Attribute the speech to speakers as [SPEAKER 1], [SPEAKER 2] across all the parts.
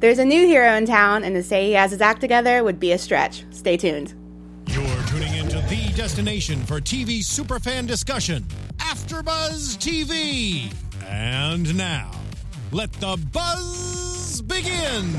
[SPEAKER 1] There's a new hero in town, and to say he has his act together would be a stretch. Stay tuned.
[SPEAKER 2] You're tuning into the destination for TV superfan discussion, AfterBuzz TV. And now, let the buzz begin.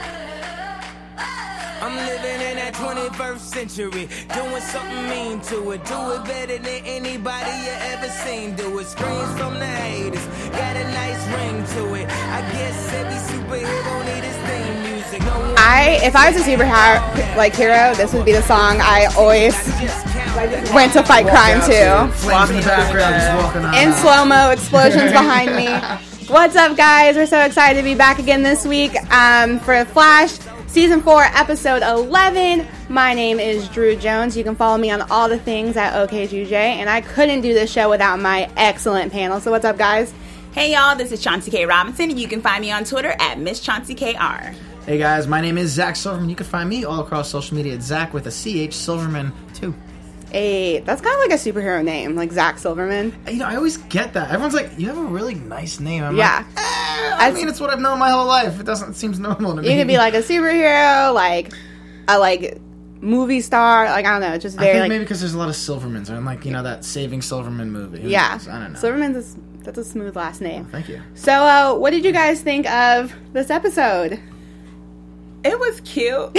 [SPEAKER 3] I'm living in that 21st century, doing something mean to it. Do it better than anybody you ever seen. Do it. Screams from the haters, got a nice ring to it. I guess every superhero need his theme music.
[SPEAKER 1] If I was a hero, this would be the song I always went to fight crime to.
[SPEAKER 4] Flames in the background, just walking on.
[SPEAKER 1] In slow-mo, explosions behind me. What's up, guys? We're so excited to be back again this week for Flash Season 4, Episode 11. My name is Drew Jones. You can follow me on all the things at OKJJ, and I couldn't do this show without my excellent panel. So what's up, guys?
[SPEAKER 5] Hey, y'all. This is Chauncey K. Robinson, and you can find me on Twitter at Miss Chauncey KR.
[SPEAKER 4] Hey, guys. My name is Zach Silverman. You can find me all across social media at Zach with a CH Silverman 2.
[SPEAKER 1] Hey, that's kind of like a superhero name, like Zach Silverman.
[SPEAKER 4] You know, I always get that. Everyone's like, you have a really nice name. I'm
[SPEAKER 1] yeah.
[SPEAKER 4] Like, I mean, it's what I've known my whole life. It seems normal to me.
[SPEAKER 1] You could be like a superhero, like a movie star. Like, I don't know, just very
[SPEAKER 4] I think maybe because there's a lot of Silvermans. I'm like, you know, that Saving Silverman movie.
[SPEAKER 1] Yeah.
[SPEAKER 4] I don't know.
[SPEAKER 1] Silverman's that's a smooth last name.
[SPEAKER 4] Oh, thank you.
[SPEAKER 1] So, what did you guys think of this episode?
[SPEAKER 5] It was cute.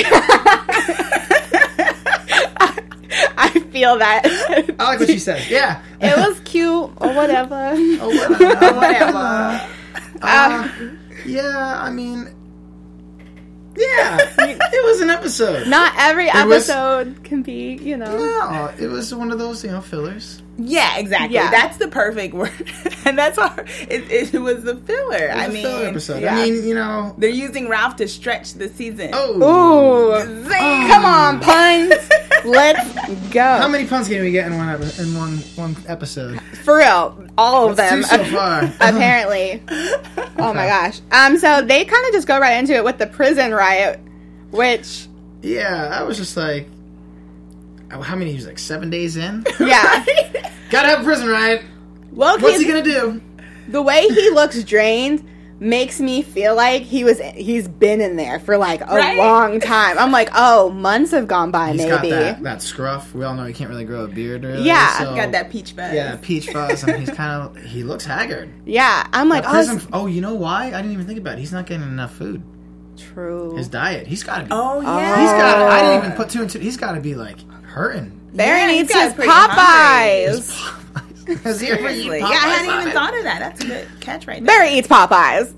[SPEAKER 1] I feel that.
[SPEAKER 4] I like what she said. Yeah.
[SPEAKER 1] It was cute, or whatever.
[SPEAKER 5] Whatever.
[SPEAKER 4] Yeah, I mean... Yeah, it was an episode.
[SPEAKER 1] Not every episode can be, you know.
[SPEAKER 4] No, it was one of those, fillers.
[SPEAKER 5] Yeah, exactly.
[SPEAKER 1] Yeah.
[SPEAKER 5] That's the perfect word. And that's our... It was the filler.
[SPEAKER 4] It was a filler episode.
[SPEAKER 1] Yeah.
[SPEAKER 4] I mean, you know...
[SPEAKER 5] They're using Ralph to stretch the season.
[SPEAKER 4] Oh.
[SPEAKER 1] Ooh. Come on, puns. Let's go.
[SPEAKER 4] How many puns can we get in one episode?
[SPEAKER 1] For real, all of them.
[SPEAKER 4] Two so far.
[SPEAKER 1] Apparently. Oh my gosh. So they kind of just go right into it with the prison riot, which...
[SPEAKER 4] Yeah, I was just like... How many? He was like 7 days in?
[SPEAKER 1] Yeah.
[SPEAKER 4] Gotta have a prison riot.
[SPEAKER 1] Loki,
[SPEAKER 4] What's he gonna do?
[SPEAKER 1] The way he looks drained makes me feel like he's been in there for like a long time. I'm like, oh, months have gone by.
[SPEAKER 4] He's
[SPEAKER 1] maybe
[SPEAKER 4] got that scruff. We all know he can't really grow a beard, really.
[SPEAKER 1] Yeah,
[SPEAKER 4] so,
[SPEAKER 5] Got that peach fuzz.
[SPEAKER 4] Yeah, peach fuzz, and he looks haggard.
[SPEAKER 1] Yeah, I'm like,
[SPEAKER 4] you know why? I didn't even think about it. He's not getting enough food.
[SPEAKER 1] True.
[SPEAKER 4] His diet. He's got to be.
[SPEAKER 5] Oh yeah.
[SPEAKER 4] He's got. I didn't even put two and two. He's got to be like hurting.
[SPEAKER 1] Barry needs his
[SPEAKER 5] pretty
[SPEAKER 1] Popeyes.
[SPEAKER 4] Has he ever eaten
[SPEAKER 5] Seriously.
[SPEAKER 4] Popeyes?
[SPEAKER 5] Yeah, I hadn't even thought of that. That's a good catch right there.
[SPEAKER 1] Barry eats Popeyes.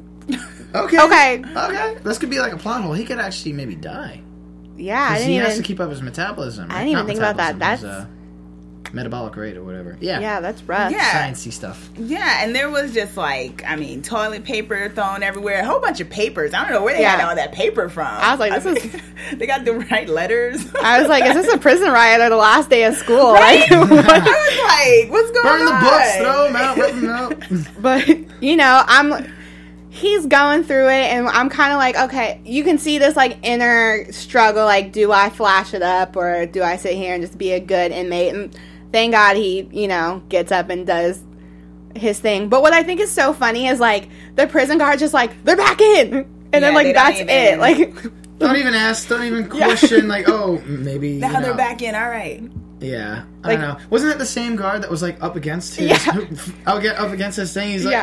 [SPEAKER 4] Okay. This could be like a plot hole. He could actually maybe die.
[SPEAKER 1] Yeah, I didn't
[SPEAKER 4] he
[SPEAKER 1] even.
[SPEAKER 4] has to keep up his metabolism.
[SPEAKER 1] I didn't even think about that. That's
[SPEAKER 4] his, metabolic rate or whatever. Yeah.
[SPEAKER 1] Yeah, that's rough.
[SPEAKER 5] Yeah.
[SPEAKER 4] Sciencey stuff.
[SPEAKER 5] Yeah, and there was just toilet paper thrown everywhere. A whole bunch of papers. I don't know where they got all that paper from.
[SPEAKER 1] I was like,
[SPEAKER 5] they got the right letters.
[SPEAKER 1] I was like, is this a prison riot or the last day of school?
[SPEAKER 5] Right?
[SPEAKER 1] Like,
[SPEAKER 5] I was like, what's going on?
[SPEAKER 4] Burn the books, throw them out, rip them out.
[SPEAKER 1] But, you know, he's going through it, and I'm kind of like, okay, you can see this, like, inner struggle, like, do I flash it up, or do I sit here and just be a good inmate? And thank God he, you know, gets up and does his thing. But what I think is so funny is, like, the prison guard just, like, they're back in! And then, like, that's it. Like,
[SPEAKER 4] don't even ask, don't even question, like, oh, maybe,
[SPEAKER 5] now they're back in, all right.
[SPEAKER 4] Yeah, I don't know. Wasn't it the same guard that was like up against his? I'll get up against his thing. He's like,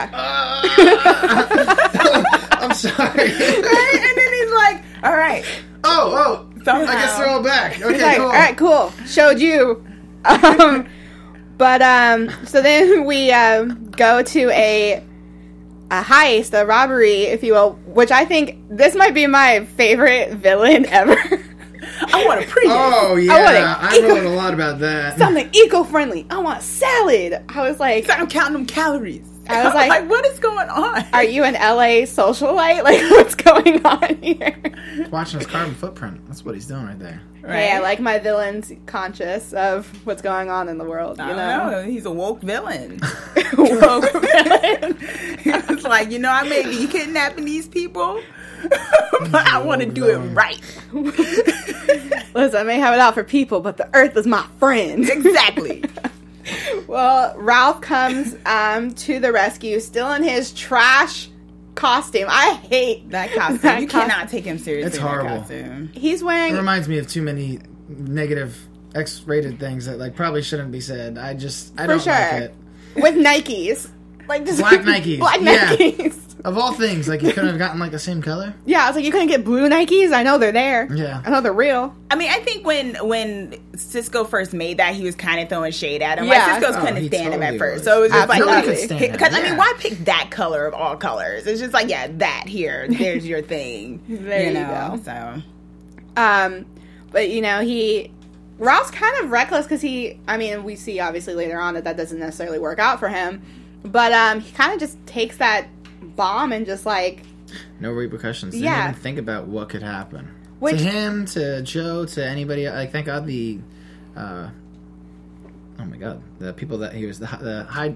[SPEAKER 4] I'm sorry.
[SPEAKER 5] Right? And then he's like, all right.
[SPEAKER 4] Oh,
[SPEAKER 5] somehow.
[SPEAKER 4] I guess they're all back. Okay,
[SPEAKER 1] like,
[SPEAKER 4] cool.
[SPEAKER 1] All right, cool. Showed you. So then we go to a heist, a robbery, if you will, which I think this might be my favorite villain ever.
[SPEAKER 5] I want a pre-game.
[SPEAKER 4] Oh, yeah. I wrote a lot about that.
[SPEAKER 1] Something eco-friendly. I want salad. I was like...
[SPEAKER 5] I'm counting them calories.
[SPEAKER 1] I was like...
[SPEAKER 5] what is going on?
[SPEAKER 1] Are you an LA socialite? Like, what's going on here?
[SPEAKER 4] Watching his carbon footprint. That's what he's doing right there.
[SPEAKER 1] Right. Hey, I like my villains conscious of what's going on in the world, you know?
[SPEAKER 5] He's a woke villain. Woke villain. He was like, you know, I may be kidnapping these people, but I want to do it right.
[SPEAKER 1] Listen, I may have it out for people, but the earth is my friend.
[SPEAKER 5] Exactly.
[SPEAKER 1] Well, Ralph comes to the rescue, still in his trash costume. I hate
[SPEAKER 5] That costume.
[SPEAKER 1] that
[SPEAKER 5] You cannot take him seriously.
[SPEAKER 4] It's
[SPEAKER 5] in that
[SPEAKER 4] horrible.
[SPEAKER 5] costume.
[SPEAKER 1] He's
[SPEAKER 4] It
[SPEAKER 1] wearing.
[SPEAKER 4] reminds me of too many negative X-rated things that like probably shouldn't be said. I don't
[SPEAKER 1] sure.
[SPEAKER 4] like it.
[SPEAKER 1] with Nikes. Like just
[SPEAKER 4] Black Nikes.
[SPEAKER 1] Black
[SPEAKER 4] Yeah.
[SPEAKER 1] Nikes.
[SPEAKER 4] Of all things, like you couldn't have gotten like the same color.
[SPEAKER 1] Yeah, I was like, you couldn't get blue Nikes? I know they're there.
[SPEAKER 4] Yeah.
[SPEAKER 1] I know they're real.
[SPEAKER 5] I mean, I think when Cisco first made that, he was kind of throwing shade at him.
[SPEAKER 1] Yeah.
[SPEAKER 5] Like, Cisco's
[SPEAKER 4] Oh,
[SPEAKER 5] couldn't
[SPEAKER 4] he
[SPEAKER 5] stand him at
[SPEAKER 4] totally
[SPEAKER 5] first.
[SPEAKER 4] was.
[SPEAKER 5] So it was just like,
[SPEAKER 1] Nobody
[SPEAKER 4] could stand him,
[SPEAKER 5] because I mean,
[SPEAKER 4] yeah.
[SPEAKER 5] why pick that color of all colors? It's just like, yeah, that here, there's your thing.
[SPEAKER 1] There you go.
[SPEAKER 5] So
[SPEAKER 1] But you know, Ralph's kind of reckless because we see obviously later on that doesn't necessarily work out for him. But he kind of just takes that bomb and just like,
[SPEAKER 4] No repercussions. Didn't
[SPEAKER 1] Yeah.
[SPEAKER 4] even think about what could happen.
[SPEAKER 1] Which-
[SPEAKER 4] to him, to Joe, to anybody. Like, thank God oh my God, the people that he was the high.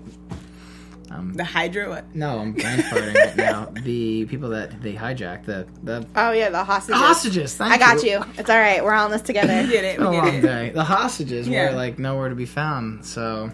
[SPEAKER 5] the Hydra, what?
[SPEAKER 4] No, I'm brain farting right now. The people that they hijacked, the
[SPEAKER 1] oh yeah, the hostages.
[SPEAKER 4] hostages. Thank
[SPEAKER 1] I got you. It's all right. We're all in this together.
[SPEAKER 5] We get it.
[SPEAKER 4] It's been a
[SPEAKER 5] We
[SPEAKER 4] long
[SPEAKER 5] get it.
[SPEAKER 4] day. The hostages
[SPEAKER 5] Yeah.
[SPEAKER 4] were like nowhere to be found. So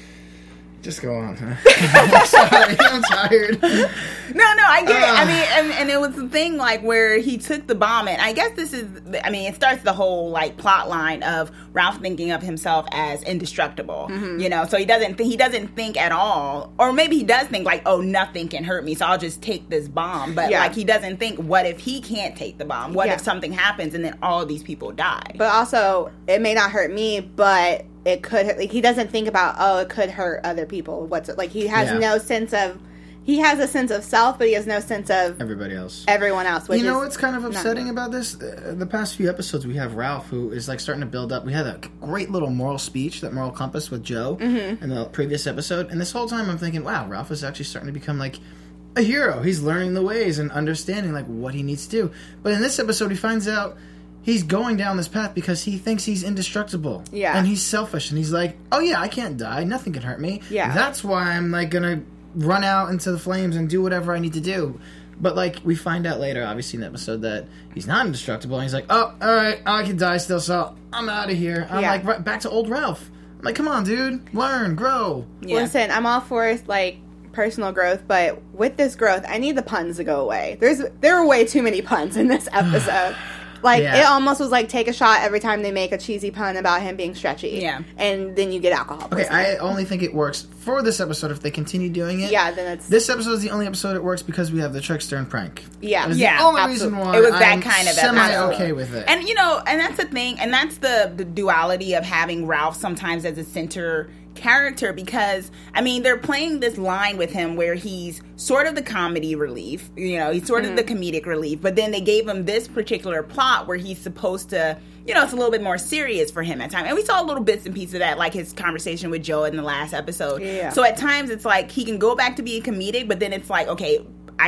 [SPEAKER 4] just go on. I'm sorry, I'm tired.
[SPEAKER 5] No, I get it. I mean, and it was the thing like where he took the bomb, and I guess this is, I mean, it starts the whole like plot line of Ralph thinking of himself as indestructible. You know, so he doesn't think at all, or maybe he does think like, oh, nothing can hurt me, so I'll just take this bomb. But
[SPEAKER 1] Yeah.
[SPEAKER 5] like he doesn't think, what if he can't take the bomb? What
[SPEAKER 1] Yeah.
[SPEAKER 5] if something happens and then all of these people die?
[SPEAKER 1] But also, it may not hurt me, but it could. Like, he doesn't think about, oh, it could hurt other people. What's it like? He has
[SPEAKER 4] Yeah.
[SPEAKER 1] no sense of. He has a sense of self, but he has no sense of
[SPEAKER 4] Everybody else.
[SPEAKER 1] everyone else. Which
[SPEAKER 4] You know
[SPEAKER 1] is
[SPEAKER 4] what's kind of
[SPEAKER 1] not
[SPEAKER 4] upsetting
[SPEAKER 1] good.
[SPEAKER 4] about this? The past few episodes, we have Ralph, who is like starting to build up. We had a great little moral speech, that moral compass with Joe in the previous episode, and this whole time I'm thinking, wow, Ralph is actually starting to become like a hero. He's learning the ways and understanding like what he needs to do. But in this episode, he finds out he's going down this path because he thinks he's indestructible.
[SPEAKER 1] Yeah.
[SPEAKER 4] And he's selfish, and he's like, oh yeah, I can't die. Nothing can hurt me.
[SPEAKER 1] Yeah.
[SPEAKER 4] That's why I'm like gonna run out into the flames and do whatever I need to do. But like we find out later, obviously in the episode, that he's not indestructible. And he's like, oh, all right, I can die still, so I'm out of here. I'm
[SPEAKER 1] Yeah.
[SPEAKER 4] like right back to old Ralph. I'm like, come on, dude, learn, grow.
[SPEAKER 5] Yeah.
[SPEAKER 1] Listen, I'm all for like personal growth, but with this growth, I need the puns to go away. There are way too many puns in this episode. Like,
[SPEAKER 4] Yeah.
[SPEAKER 1] it almost was like take a shot every time they make a cheesy pun about him being stretchy.
[SPEAKER 5] Yeah.
[SPEAKER 1] And then you get alcohol.
[SPEAKER 4] Okay,
[SPEAKER 1] poisoning.
[SPEAKER 4] I only think it works for this episode if they continue doing it.
[SPEAKER 1] Yeah, then it's...
[SPEAKER 4] This episode is the only episode it works because we have the trickster and prank.
[SPEAKER 1] Yeah.
[SPEAKER 4] That is
[SPEAKER 5] Yeah,
[SPEAKER 4] the only
[SPEAKER 1] absolutely.
[SPEAKER 4] reason why
[SPEAKER 5] It was that
[SPEAKER 4] I'm
[SPEAKER 5] kind of
[SPEAKER 4] semi
[SPEAKER 5] episode.
[SPEAKER 4] okay with it.
[SPEAKER 5] And you know, and that's the thing, and that's the duality of having Ralph sometimes as a center character, because I mean they're playing this line with him where he's sort of the comedy relief, you know, he's sort of the comedic relief, but then they gave him this particular plot where he's supposed to, you know, it's a little bit more serious for him at times. And we saw little bits and pieces of that, like his conversation with Joe in the last episode.
[SPEAKER 1] Yeah.
[SPEAKER 5] So at times it's like he can go back to being comedic, but then it's like, okay,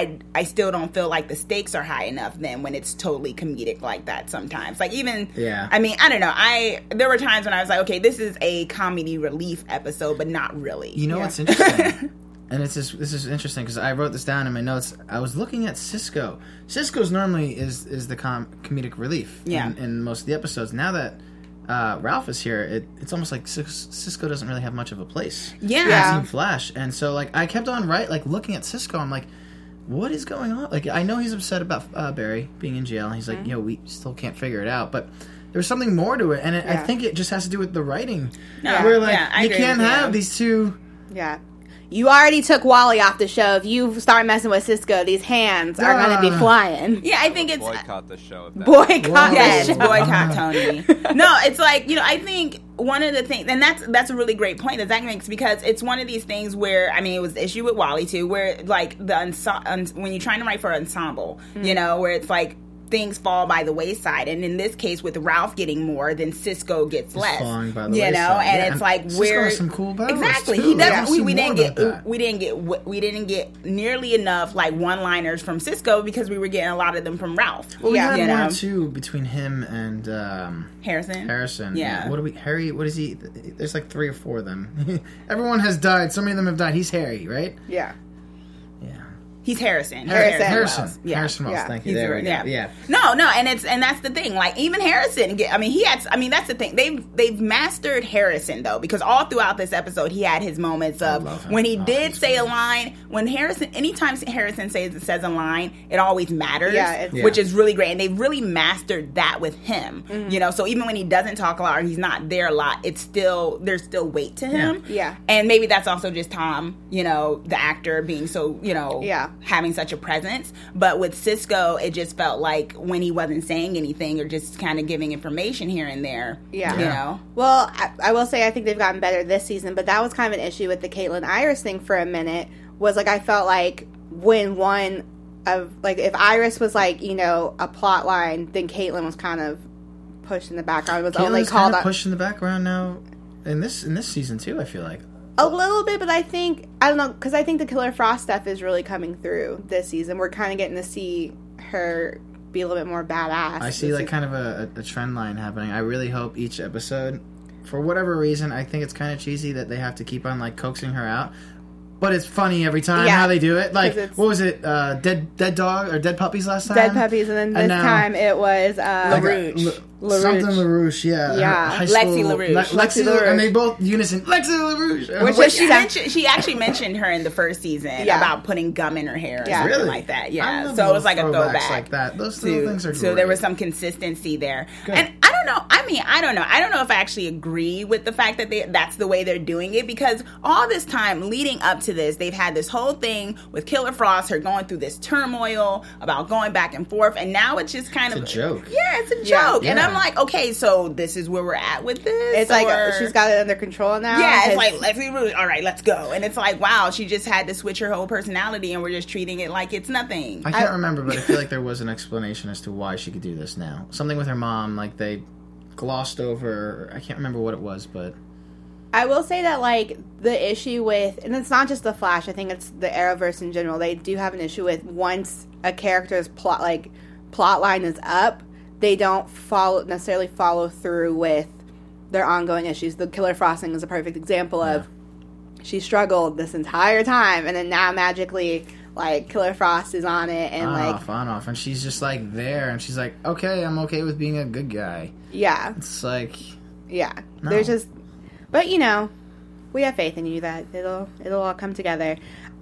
[SPEAKER 5] I still don't feel like the stakes are high enough then when it's totally comedic like that sometimes. Like even,
[SPEAKER 4] Yeah.
[SPEAKER 5] I mean, I don't know. There were times when I was like, okay, this is a comedy relief episode, but not really.
[SPEAKER 4] You know what's interesting? And this is interesting because I wrote this down in my notes. I was looking at Cisco. Cisco's normally is the comedic relief in most of the episodes. Now that Ralph is here, it's almost like Cisco doesn't really have much of a place.
[SPEAKER 5] Yeah.
[SPEAKER 4] in Team Flash. And so like I kept on looking at Cisco. I'm like, what is going on? Like I know he's upset about Barry being in jail. He's like, we still can't figure it out, but there's something more to it, and I think it just has to do with the writing.
[SPEAKER 5] Yeah.
[SPEAKER 4] Where like
[SPEAKER 5] Yeah, I
[SPEAKER 4] you
[SPEAKER 5] agree
[SPEAKER 4] can't
[SPEAKER 5] with you.
[SPEAKER 4] have these two.
[SPEAKER 1] Yeah. You already took Wally off the show. If you start messing with Cisco, these hands are going to be flying.
[SPEAKER 5] Yeah, I think it's
[SPEAKER 6] Boycott the show. If that
[SPEAKER 1] Boycott
[SPEAKER 5] yes,
[SPEAKER 1] the show.
[SPEAKER 5] boycott Tony. No, it's like, you know, I think one of the things, and that's a really great point that Zach makes, because it's one of these things where, I mean, it was the issue with Wally too, where like when you're trying to write for an ensemble, you know, where it's like things fall by the wayside, and in this case with Ralph getting more, then Cisco gets less.
[SPEAKER 4] Falling by the
[SPEAKER 5] you know,
[SPEAKER 4] wayside.
[SPEAKER 5] and
[SPEAKER 4] Yeah,
[SPEAKER 5] it's
[SPEAKER 4] and
[SPEAKER 5] like
[SPEAKER 4] Cisco
[SPEAKER 5] where
[SPEAKER 4] has some cool battles,
[SPEAKER 5] exactly
[SPEAKER 4] too.
[SPEAKER 5] he
[SPEAKER 4] Yeah.
[SPEAKER 5] doesn't. We
[SPEAKER 4] More
[SPEAKER 5] didn't
[SPEAKER 4] about
[SPEAKER 5] get
[SPEAKER 4] that.
[SPEAKER 5] we didn't get nearly enough like one-liners from Cisco because we were getting a lot of them from Ralph.
[SPEAKER 4] Well, we had
[SPEAKER 5] you
[SPEAKER 4] one
[SPEAKER 5] know?
[SPEAKER 4] or two between him and
[SPEAKER 5] Harrison. Yeah.
[SPEAKER 4] What do we? Harry. What is he? There's like 3 or 4 of them. Everyone has died. So many of them have died. He's Harry, right?
[SPEAKER 1] Yeah.
[SPEAKER 4] Yeah.
[SPEAKER 5] He's Harrison.
[SPEAKER 4] Harrison
[SPEAKER 5] Wells. Yeah.
[SPEAKER 4] Harrison Wells.
[SPEAKER 1] Yeah.
[SPEAKER 4] Thank you.
[SPEAKER 5] He's
[SPEAKER 4] There we go.
[SPEAKER 5] yeah.
[SPEAKER 4] Yeah.
[SPEAKER 5] No, and that's the thing. Like even Harrison, that's the thing. They've mastered Harrison though, because all throughout this episode he had his moments of when he did say a line. When anytime Harrison says a line, it always matters. Which is really great, and they've really mastered that with him. Mm-hmm. So even when he doesn't talk a lot or he's not there a lot, there's still weight to him.
[SPEAKER 1] Yeah.
[SPEAKER 5] And maybe that's also just Tom, the actor being so, having such a presence. But with Cisco, it just felt like when he wasn't saying anything or just kind of giving information here and there.
[SPEAKER 1] Yeah. Well, I will say I think they've gotten better this season, but that was kind of an issue with the Caitlin Iris thing for a minute. Was like I felt like when if Iris was like, a plot line, then Caitlin was kind of pushed in the background. It was only called
[SPEAKER 4] kind of pushed in the background now in this season too, I feel like.
[SPEAKER 1] A little bit, but I don't know, because I think the Killer Frost stuff is really coming through this season. We're kind of getting to see her be a little bit more badass.
[SPEAKER 4] I see kind of a trend line happening. I really hope each episode, for whatever reason, I think it's kind of cheesy that they have to keep on coaxing her out. But it's funny every time how they do it. Like, what was it? Dead dog or dead puppies last time?
[SPEAKER 1] Dead puppies, and then this time it was
[SPEAKER 5] LaRouche.
[SPEAKER 4] Something LaRouche, yeah.
[SPEAKER 5] Lexi LaRouche.
[SPEAKER 4] Lexi LaRouche. And they both unison, Lexi LaRouche.
[SPEAKER 5] Which she actually mentioned her in the first season about putting gum in her hair or something like that. Yeah. So it was like a throwback.
[SPEAKER 4] Like that. Those little things are great.
[SPEAKER 5] So there was some consistency there. Good. And I don't know. I don't know if I actually agree with the fact that that's the way they're doing it, because all this time leading up to this, they've had this whole thing with Killer Frost, her going through this turmoil about going back and forth, and now it's just kind of
[SPEAKER 4] a joke.
[SPEAKER 5] Yeah, it's a joke. Yeah. And I'm like, okay, so this is where we're at with this?
[SPEAKER 1] It's like she's got it under control now?
[SPEAKER 5] Yeah, it's like, all right, let's go. And it's like, wow, she just had to switch her whole personality and we're just treating it like it's nothing.
[SPEAKER 4] I can't remember, but I feel like there was an explanation as to why she could do this now. Something with her mom, like they glossed over, I can't remember what it was, but...
[SPEAKER 1] I will say that, the issue with... And it's not just The Flash, I think it's the Arrowverse in general. They do have an issue with once a character's plot line is up, they don't necessarily follow through with their ongoing issues. The Killer Frost thing is a perfect example of she struggled this entire time, and then now magically... Killer Frost is on it, and
[SPEAKER 4] on off, and she's just there, and she's like, okay, I'm okay with being a good guy.
[SPEAKER 1] Yeah,
[SPEAKER 4] it's like,
[SPEAKER 1] no. There's just, but we have faith in you that it'll all come together.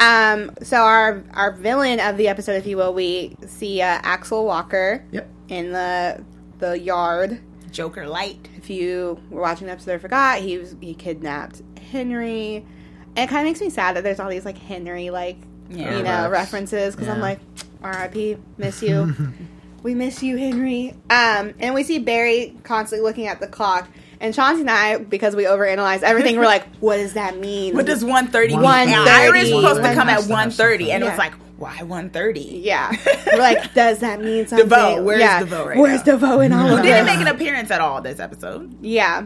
[SPEAKER 1] So our villain of the episode, if you will, we see Axel Walker.
[SPEAKER 4] Yep.
[SPEAKER 1] In the yard.
[SPEAKER 5] Joker light.
[SPEAKER 1] If you were watching the episode, forgot he kidnapped Henry, and it kind of makes me sad that there's all these Henry references, because I'm like, R.I.P. Miss you. We miss you, Henry. And we see Barry constantly looking at the clock. And Chauncey and I, because we overanalyze everything, we're like, what does that mean?
[SPEAKER 5] What does 1:30 mean?
[SPEAKER 1] 1:30.
[SPEAKER 5] Iris was supposed to come at 1:30, and it was like, why 1:30?
[SPEAKER 1] Yeah. We're like, does that mean something?
[SPEAKER 5] DeVoe. Where's DeVoe right
[SPEAKER 1] Where's
[SPEAKER 5] now?
[SPEAKER 1] DeVoe in all of
[SPEAKER 5] Who
[SPEAKER 1] this?
[SPEAKER 5] didn't make an appearance at all this episode.
[SPEAKER 1] Yeah.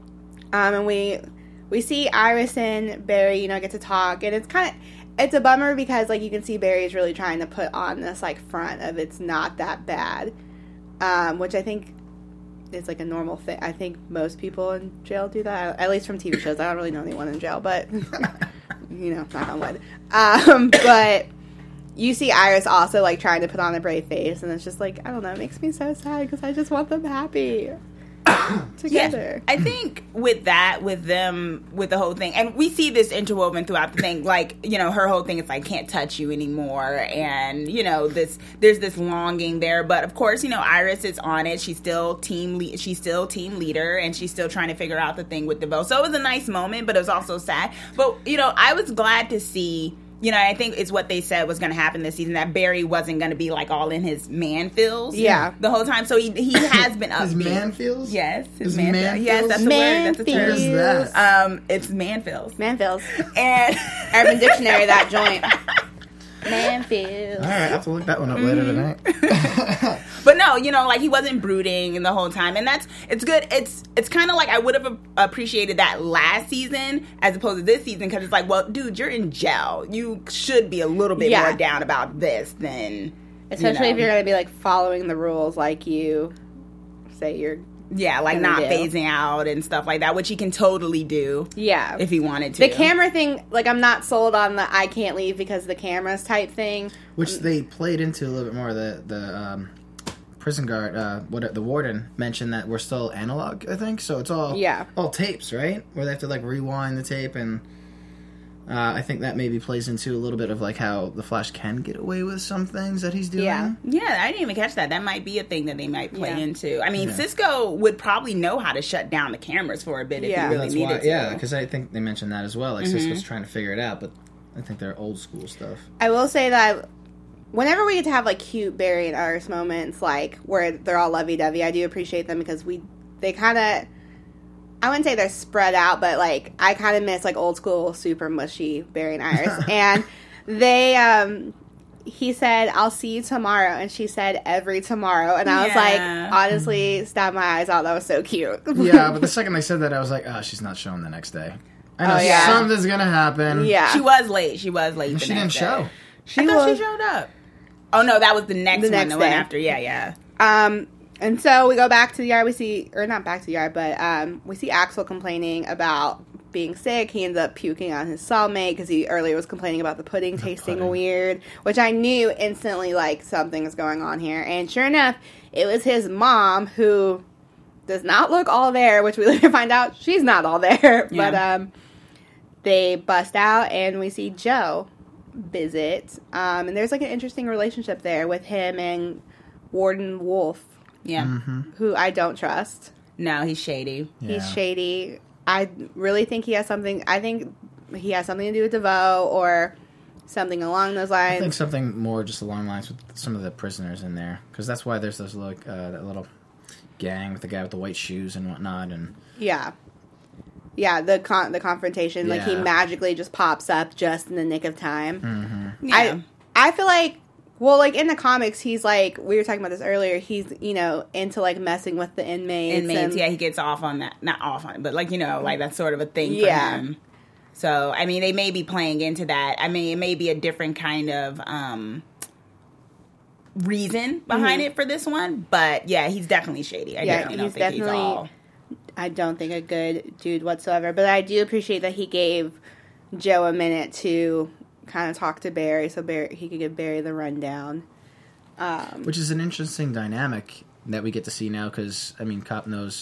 [SPEAKER 1] And we see Iris and Barry, get to talk, and it's a bummer because, you can see Barry's really trying to put on this, front of it's not that bad, which I think is, a normal thing. I think most people in jail do that, at least from TV shows. I don't really know anyone in jail, but, knock on wood. But you see Iris also, trying to put on a brave face, and it's just, I don't know, it makes me so sad because I just want them happy. Together.
[SPEAKER 5] Yeah, I think with them, with the whole thing, and we see this interwoven throughout the thing, her whole thing is can't touch you anymore, and there's this longing there, but of course, Iris is on it. She's still team leader, and she's still trying to figure out the thing with DeVoe. So it was a nice moment, but it was also sad. But I was glad to see. I think it's what they said was going to happen this season, that Barry wasn't going to be all in his man feels the whole time. So he has been upbeat.
[SPEAKER 4] His man feels?
[SPEAKER 5] Yes.
[SPEAKER 4] His man feels?
[SPEAKER 5] Yes, that's the word. That's a term.
[SPEAKER 4] What is that?
[SPEAKER 5] It's man feels.
[SPEAKER 1] Man feels.
[SPEAKER 5] And
[SPEAKER 1] Urban Dictionary, that joint. Man feels.
[SPEAKER 4] All right, I have to look that one up later tonight.
[SPEAKER 5] But no, he wasn't brooding the whole time, and it's good. It's kind of I would have appreciated that last season as opposed to this season, because it's well, dude, you're in jail. You should be a little bit more down about this than,
[SPEAKER 1] especially if you're going to be following the rules like you say you're
[SPEAKER 5] Yeah, like not phasing out and stuff like that, which he can totally do.
[SPEAKER 1] Yeah.
[SPEAKER 5] If he wanted to.
[SPEAKER 1] The camera thing, like, I'm not sold on the I can't leave because of the cameras type thing.
[SPEAKER 4] Which they played into a little bit more. The prison guard, the warden mentioned that we're still analog, I think. So it's all tapes, right? Where they have to, like, rewind the tape, and I think that maybe plays into a little bit of, like, how the Flash can get away with some things that he's doing.
[SPEAKER 5] Yeah, I didn't even catch that. That might be a thing that they might play into. I mean, Cisco would probably know how to shut down the cameras for a bit if he really needed to.
[SPEAKER 4] Yeah, because I think they mentioned that as well. Like, Cisco's trying to figure it out, but I think they're old school stuff.
[SPEAKER 1] I will say that whenever we get to have, like, cute Barry and Iris moments, like, where they're all lovey-dovey, I do appreciate them because they kind of... I wouldn't say they're spread out, but, like, I kind of miss, like, old school, super mushy Barry and Iris. And they, he said, I'll see you tomorrow. And she said, every tomorrow. And I was like, honestly, stabbed my eyes out. That was so cute.
[SPEAKER 4] Yeah, but the second they said that, I was like, oh, she's not showing the next day. I know something's going to happen.
[SPEAKER 1] Yeah.
[SPEAKER 5] She was late. She
[SPEAKER 4] didn't show.
[SPEAKER 5] I thought she showed up. Oh, no, that was the next one. The one after. Yeah.
[SPEAKER 1] And so we go back to the yard. We see, or not back to the yard, but we see Axel complaining about being sick. He ends up puking on his cellmate because he earlier was complaining about the pudding tasting weird, which I knew instantly, like, something is going on here. And sure enough, it was his mom, who does not look all there, which we later find out she's not all there. Yeah. But they bust out and we see Joe visit. And there's, like, an interesting relationship there with him and Warden Wolf.
[SPEAKER 5] Yeah.
[SPEAKER 1] Who I don't trust.
[SPEAKER 5] No, he's shady.
[SPEAKER 1] Yeah. He's shady. I really think he has something... I think he has something to do with DeVoe or something along those lines.
[SPEAKER 4] I think something more just along the lines with some of the prisoners in there. Because that's why there's those that little gang with the guy with the white shoes and whatnot. And
[SPEAKER 1] yeah. Yeah, the confrontation. Like, he magically just pops up just in the nick of time.
[SPEAKER 5] Yeah.
[SPEAKER 1] I feel like... Well, like, in the comics, he's, like, we were talking about this earlier, he's, into, like, messing with the inmates.
[SPEAKER 5] He gets off on that. Not off on it, but, like, like, that's sort of a thing for him. So, I mean, they may be playing into that. I mean, it may be a different kind of reason behind it for this one, but, yeah, he's definitely shady. I don't think he's all...
[SPEAKER 1] I don't think a good dude whatsoever, but I do appreciate that he gave Joe a minute to... kind of talk to Barry so he could give Barry the rundown.
[SPEAKER 4] Which is an interesting dynamic that we get to see now because, I mean,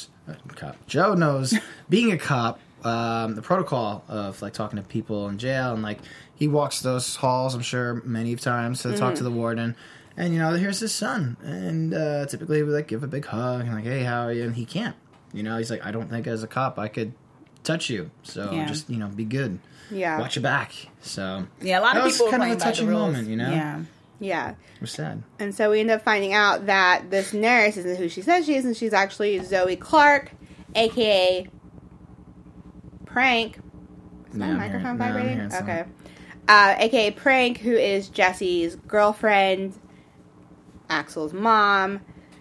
[SPEAKER 4] Joe knows, being a cop, the protocol of, like, talking to people in jail, and, like, he walks those halls, I'm sure, many times to talk to the warden, and, here's his son, and typically he would, like, give a big hug, and, like, hey, how are you? And he can't. He's like, I don't think as a cop I could touch you, so just, be good.
[SPEAKER 1] Yeah.
[SPEAKER 4] Watch your back. So
[SPEAKER 5] yeah, a lot of people
[SPEAKER 4] was kind of a touching moment,
[SPEAKER 1] Yeah.
[SPEAKER 4] It was sad.
[SPEAKER 1] And so we end up finding out that this nurse isn't who she says she is, and she's actually Zoe Clark, aka Prank. Is my microphone vibrating? Okay. AKA Prank, who is Jesse's girlfriend, Axel's mom.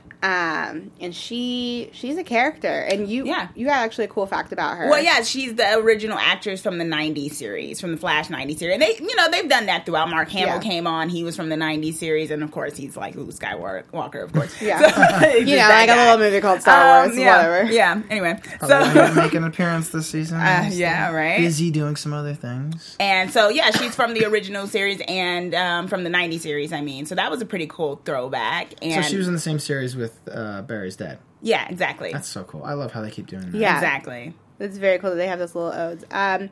[SPEAKER 1] And she's a character, and you got actually a cool fact about her.
[SPEAKER 5] Well, yeah, she's the original actress from the 90s series, from the Flash 90s series. And they've done that throughout. Mark Hamill came on, he was from the 90s series, and of course he's like Luke Skywalker, of course.
[SPEAKER 1] Yeah. So, like a little movie called Star Wars, whatever.
[SPEAKER 5] Yeah, anyway.
[SPEAKER 4] So make an appearance this season.
[SPEAKER 5] Yeah, right.
[SPEAKER 4] Busy doing some other things.
[SPEAKER 5] And so, yeah, she's from the original series and from the 90s series, I mean. So that was a pretty cool throwback. And
[SPEAKER 4] so she was in the same series with Barry's dad.
[SPEAKER 5] Yeah, exactly.
[SPEAKER 4] That's so cool. I love how they keep doing that.
[SPEAKER 1] Yeah,
[SPEAKER 5] exactly.
[SPEAKER 1] It's very cool that they have those little odes.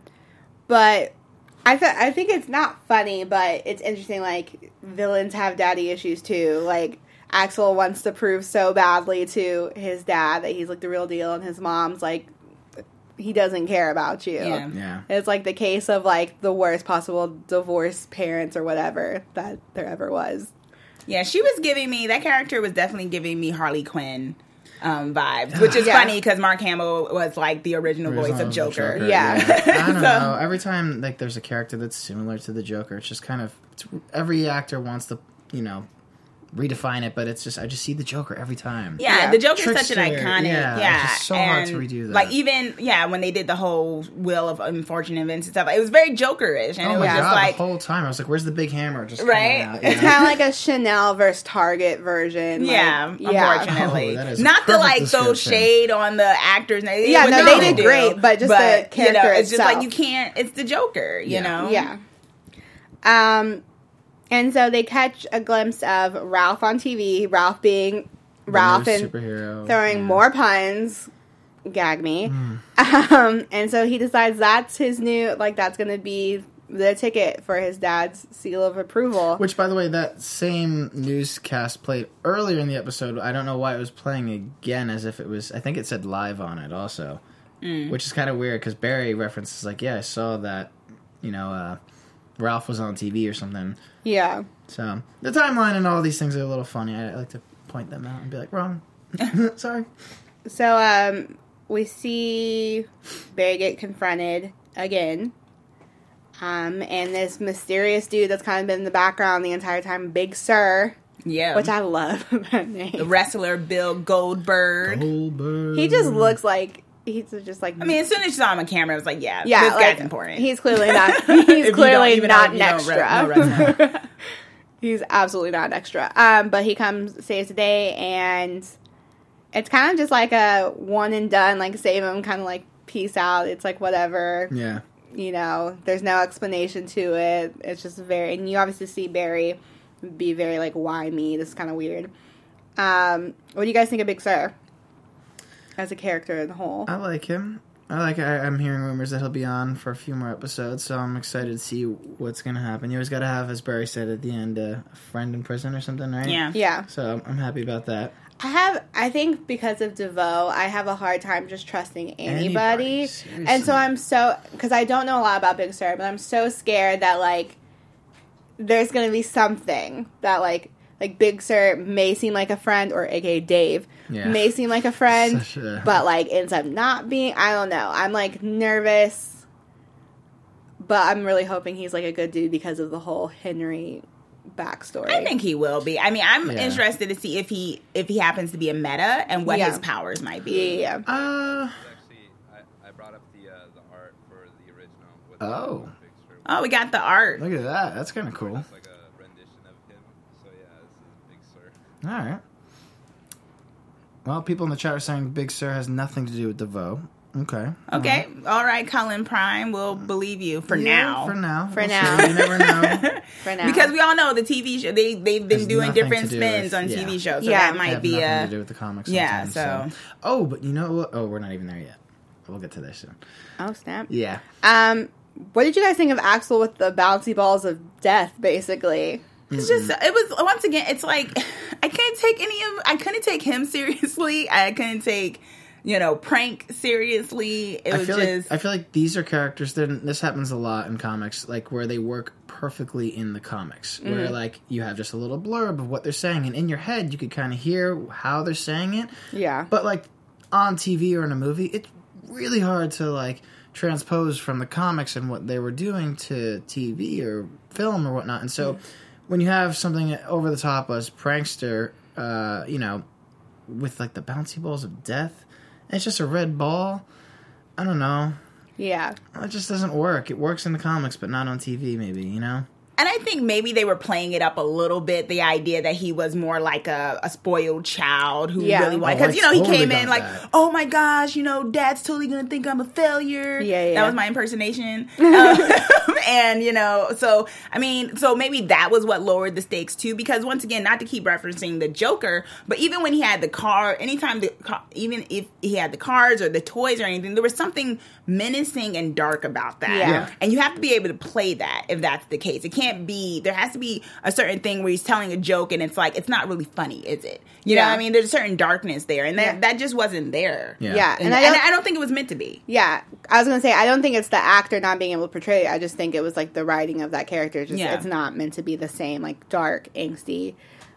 [SPEAKER 1] But I think it's not funny, but it's interesting. Like, villains have daddy issues too. Like, Axel wants to prove so badly to his dad that he's like the real deal, and his mom's like, he doesn't care about you.
[SPEAKER 5] Yeah.
[SPEAKER 1] It's like the case of like the worst possible divorced parents or whatever that there ever was.
[SPEAKER 5] Yeah, that character was definitely giving me Harley Quinn vibes, which is funny because Mark Hamill was like the original voice of Joker.
[SPEAKER 1] Yeah.
[SPEAKER 4] I don't know. Every time like there's a character that's similar to the Joker, it's just kind of every actor wants to, redefine it, but it's just I just see the Joker every time.
[SPEAKER 5] Yeah, the Joker is such an
[SPEAKER 4] Trickster,
[SPEAKER 5] iconic. Yeah,
[SPEAKER 4] it's just so hard to redo that.
[SPEAKER 5] Like even when they did the whole Wheel of Unfortunate Events and stuff, it was very Joker-ish, and
[SPEAKER 4] oh
[SPEAKER 5] it was
[SPEAKER 4] my
[SPEAKER 5] just
[SPEAKER 4] God,
[SPEAKER 5] like
[SPEAKER 4] the whole time I was like, "Where's the big hammer?" Just
[SPEAKER 5] right.
[SPEAKER 4] coming out,
[SPEAKER 1] It's kind of like a Chanel versus Target version.
[SPEAKER 5] Unfortunately,
[SPEAKER 4] Oh, that is a
[SPEAKER 5] not to
[SPEAKER 4] perfect
[SPEAKER 5] like throw
[SPEAKER 4] description.
[SPEAKER 5] shade on the actors.
[SPEAKER 1] Yeah, no, they did great, but just the character
[SPEAKER 5] it's just
[SPEAKER 1] itself.
[SPEAKER 5] like you can't. It's the Joker, you know.
[SPEAKER 1] Yeah. And so they catch a glimpse of Ralph on TV. Ralph being Ralph
[SPEAKER 4] new
[SPEAKER 1] and
[SPEAKER 4] superhero.
[SPEAKER 1] throwing more puns. Gag me. And so he decides that's his new, like, that's going to be the ticket for his dad's seal of approval.
[SPEAKER 4] Which, by the way, that same newscast played earlier in the episode. I don't know why it was playing again as if it was... I think it said live on it also. Which is kind of weird because Barry references like, yeah, I saw that, Ralph was on TV or something.
[SPEAKER 1] Yeah.
[SPEAKER 4] So, the timeline and all these things are a little funny. I like to point them out and be like, wrong. Sorry.
[SPEAKER 1] So, we see Barry get confronted again. And this mysterious dude that's kind of been in the background the entire time, Big Sir.
[SPEAKER 5] Yeah.
[SPEAKER 1] Which I love that name.
[SPEAKER 5] The wrestler Bill Goldberg.
[SPEAKER 1] He just looks like... He's just like...
[SPEAKER 5] I mean, as soon as you saw him on camera, I was like, this
[SPEAKER 1] like,
[SPEAKER 5] guy's important.
[SPEAKER 1] He's clearly not... He's clearly not an extra.
[SPEAKER 5] No
[SPEAKER 1] He's absolutely not an extra. But he comes, saves the day, and it's kind of just like a one and done, like, save him, kind of like, peace out. It's like, whatever.
[SPEAKER 4] Yeah.
[SPEAKER 1] There's no explanation to it. It's just very... And you obviously see Barry be very, like, why me? This is kind of weird. What do you guys think of Big Sir? As a character in the whole.
[SPEAKER 4] I like him. I'm hearing rumors that he'll be on for a few more episodes, so I'm excited to see what's going to happen. You always got to have, as Barry said at the end, a friend in prison or something, right?
[SPEAKER 5] Yeah.
[SPEAKER 1] Yeah.
[SPEAKER 4] So I'm happy about that.
[SPEAKER 1] I think because of DeVoe, I have a hard time just trusting anybody.
[SPEAKER 4] Seriously.
[SPEAKER 1] And so because I don't know a lot about Big Sir, but I'm so scared that, like, there's going to be something that, like Big Sir may seem like a friend, or aka Dave, may seem like a friend, but, like, ends up not being. I don't know. I'm, like, nervous, but I'm really hoping he's, like, a good dude because of the whole Henry backstory.
[SPEAKER 5] I think he will be. I mean, I'm interested to see if he happens to be a meta and what his powers might be.
[SPEAKER 1] Yeah.
[SPEAKER 6] Actually, I brought up the art for the original. With Big Sir.
[SPEAKER 5] Oh, we got the art.
[SPEAKER 4] Look at that. That's kind of cool.
[SPEAKER 6] It's like a rendition of him. So yeah, this is Big Sir.
[SPEAKER 4] All right. Well, people in the chat are saying Big Sir has nothing to do with DeVoe. Okay.
[SPEAKER 5] Okay. All right, Cullen Prime. We'll believe you for now.
[SPEAKER 4] For now.
[SPEAKER 1] For
[SPEAKER 4] We'll
[SPEAKER 1] now.
[SPEAKER 4] see. You never know.
[SPEAKER 1] For now.
[SPEAKER 5] Because we all know the TV show, they've been
[SPEAKER 4] Has
[SPEAKER 5] doing
[SPEAKER 4] nothing
[SPEAKER 5] different
[SPEAKER 4] to do
[SPEAKER 5] spins
[SPEAKER 4] with-
[SPEAKER 5] on
[SPEAKER 4] yeah.
[SPEAKER 5] TV shows. So
[SPEAKER 1] Yeah.
[SPEAKER 5] that might
[SPEAKER 4] Have
[SPEAKER 5] be
[SPEAKER 4] nothing to do with the comics.
[SPEAKER 5] Yeah,
[SPEAKER 4] sometimes,
[SPEAKER 5] so.
[SPEAKER 4] Oh, but you know what? Oh, we're not even there yet. We'll get to this soon.
[SPEAKER 1] Oh, snap.
[SPEAKER 4] Yeah.
[SPEAKER 1] What did you guys think of Axel with the bouncy balls of death, basically?
[SPEAKER 5] It's just, it was, once again, it's like, I couldn't take him seriously. I couldn't take, Prank seriously.
[SPEAKER 4] I feel like these are characters that this happens a lot in comics, like where they work perfectly in the comics, where like you have just a little blurb of what they're saying, and in your head you could kind of hear how they're saying it.
[SPEAKER 1] Yeah.
[SPEAKER 4] But like on TV or in a movie, it's really hard to like transpose from the comics and what they were doing to TV or film or whatnot. And so when you have something over the top as Prankster, with like the bouncy balls of death, and it's just a red ball. I don't know.
[SPEAKER 1] Yeah.
[SPEAKER 4] It just doesn't work. It works in the comics, but not on TV, maybe,
[SPEAKER 5] And I think maybe they were playing it up a little bit, the idea that he was more like a spoiled child who really wanted... Because, he
[SPEAKER 4] totally
[SPEAKER 5] came in
[SPEAKER 4] got
[SPEAKER 5] like,
[SPEAKER 4] that.
[SPEAKER 5] oh my gosh, Dad's totally going to think I'm a failure.
[SPEAKER 1] Yeah.
[SPEAKER 5] That was my impersonation. And, so maybe that was what lowered the stakes too, because once again, not to keep referencing the Joker, but even when he had the car, even if he had the cards or the toys or anything, there was something menacing and dark about that.
[SPEAKER 1] Yeah.
[SPEAKER 5] And you have to be able to play that if that's the case. It can't be, there has to be a certain thing where he's telling a joke and it's like, it's not really funny, is it? You know what I mean? There's a certain darkness there, and that just wasn't there.
[SPEAKER 1] Yeah.
[SPEAKER 5] And I don't think it was meant to be.
[SPEAKER 1] Yeah. I was going to say, I don't think it's the actor not being able to portray it. I just think it was like the writing of that character. It's not meant to be the same, like, dark, angsty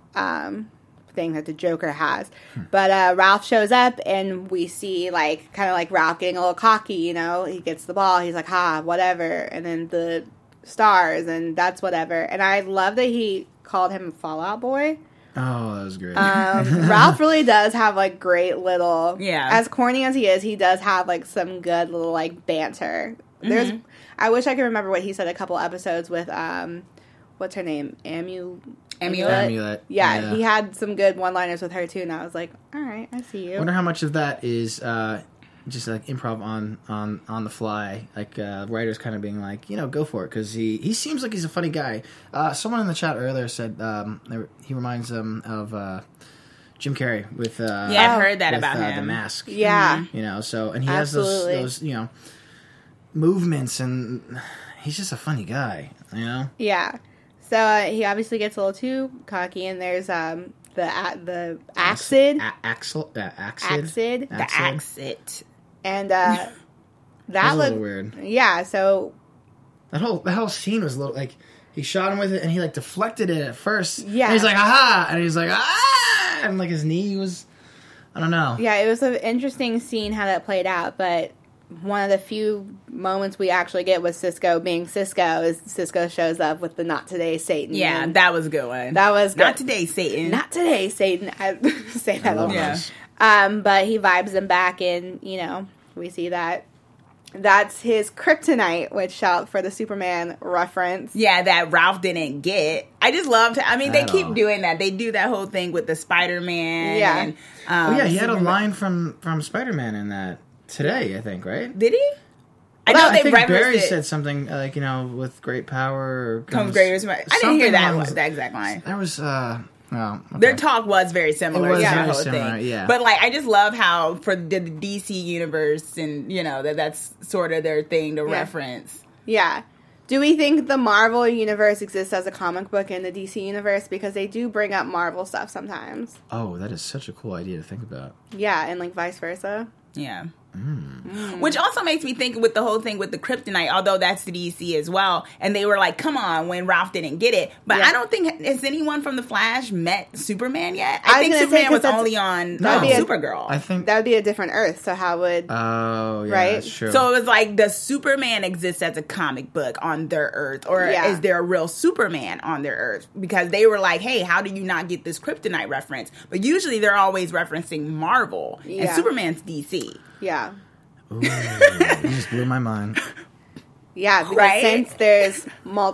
[SPEAKER 1] thing that the Joker has. But Ralph shows up, and we see, like, kind of like Ralph getting a little cocky, He gets the ball. He's like, whatever. And then the stars, and that's whatever. And I love that he called him Fallout Boy.
[SPEAKER 4] Oh, that was great.
[SPEAKER 1] Ralph really does have like great little.
[SPEAKER 5] Yeah.
[SPEAKER 1] As corny as he does have like some good little like banter. There's. I wish I could remember what he said a couple episodes with what's her name?
[SPEAKER 5] Amulet.
[SPEAKER 1] Yeah, he had some good one-liners with her too, and I was like, all right, I see you.
[SPEAKER 4] I wonder how much of that is just like improv on the fly, like writers kind of being like, go for it, because he seems like he's a funny guy. Someone in the chat earlier said he reminds them of Jim Carrey with
[SPEAKER 5] I've heard that about him.
[SPEAKER 4] The Mask.
[SPEAKER 1] Yeah,
[SPEAKER 4] so and he has those movements, and he's just a funny guy,
[SPEAKER 1] Yeah. So he obviously gets a little too cocky, and there's the Axid.
[SPEAKER 4] Axid.
[SPEAKER 5] The Axid.
[SPEAKER 1] And that
[SPEAKER 4] was a
[SPEAKER 1] looked
[SPEAKER 4] little weird.
[SPEAKER 1] Yeah, so
[SPEAKER 4] that whole scene was a little like he shot him with it, and he like deflected it at first.
[SPEAKER 1] Yeah.
[SPEAKER 4] And he's like, aha, and he's like, ah, and like his knee was, I don't know.
[SPEAKER 1] Yeah, it was an interesting scene how that played out, but one of the few moments we actually get with Cisco being Cisco is Cisco shows up with the "Not Today, Satan."
[SPEAKER 5] Yeah, that was a good one.
[SPEAKER 1] That was good.
[SPEAKER 5] Not today, Satan.
[SPEAKER 1] Not today, Satan. I say that a lot.
[SPEAKER 5] Yeah.
[SPEAKER 1] But he vibes him back, and we see that that's his kryptonite, which shout for the Superman reference.
[SPEAKER 5] Yeah, that Ralph didn't get. I just loved. They keep
[SPEAKER 4] all.
[SPEAKER 5] doing that. They do that whole thing with the Spider-Man.
[SPEAKER 1] Yeah.
[SPEAKER 5] And,
[SPEAKER 4] He had a line from Spider-Man in that today, I think, right?
[SPEAKER 5] Did he?
[SPEAKER 4] I think
[SPEAKER 5] referenced
[SPEAKER 4] Barry
[SPEAKER 5] it.
[SPEAKER 4] said something like, with great power
[SPEAKER 5] Comes great responsibility. I didn't hear
[SPEAKER 4] something
[SPEAKER 5] that exact line.
[SPEAKER 4] There was okay.
[SPEAKER 5] Their talk was very similar.
[SPEAKER 4] It was
[SPEAKER 5] to
[SPEAKER 4] very
[SPEAKER 5] the whole
[SPEAKER 4] similar,
[SPEAKER 5] thing.
[SPEAKER 4] yeah.
[SPEAKER 5] But I just love how for the DC universe, and that's sort of their thing to reference.
[SPEAKER 1] Yeah. Do we think the Marvel universe exists as a comic book in the DC universe? Because they do bring up Marvel stuff sometimes.
[SPEAKER 4] Oh, that is such a cool idea to think about.
[SPEAKER 1] Yeah, and like vice versa.
[SPEAKER 5] Yeah. Which also makes me think with the whole thing with the kryptonite, although that's the DC as well, and they were like, come on, when Ralph didn't get it. But I don't think, has anyone from The Flash met Superman yet? I think Superman was only on Supergirl.
[SPEAKER 4] I think
[SPEAKER 1] that would be a different Earth, so how would...
[SPEAKER 4] Oh, yeah,
[SPEAKER 1] right?
[SPEAKER 4] That's true.
[SPEAKER 5] So it was like, does Superman exist as a comic book on their Earth? Or is there a real Superman on their Earth? Because they were like, hey, how do you not get this kryptonite reference? But usually they're always referencing Marvel. And Superman's DC.
[SPEAKER 1] Yeah.
[SPEAKER 4] Ooh, you just blew my mind.
[SPEAKER 1] Yeah, because since there's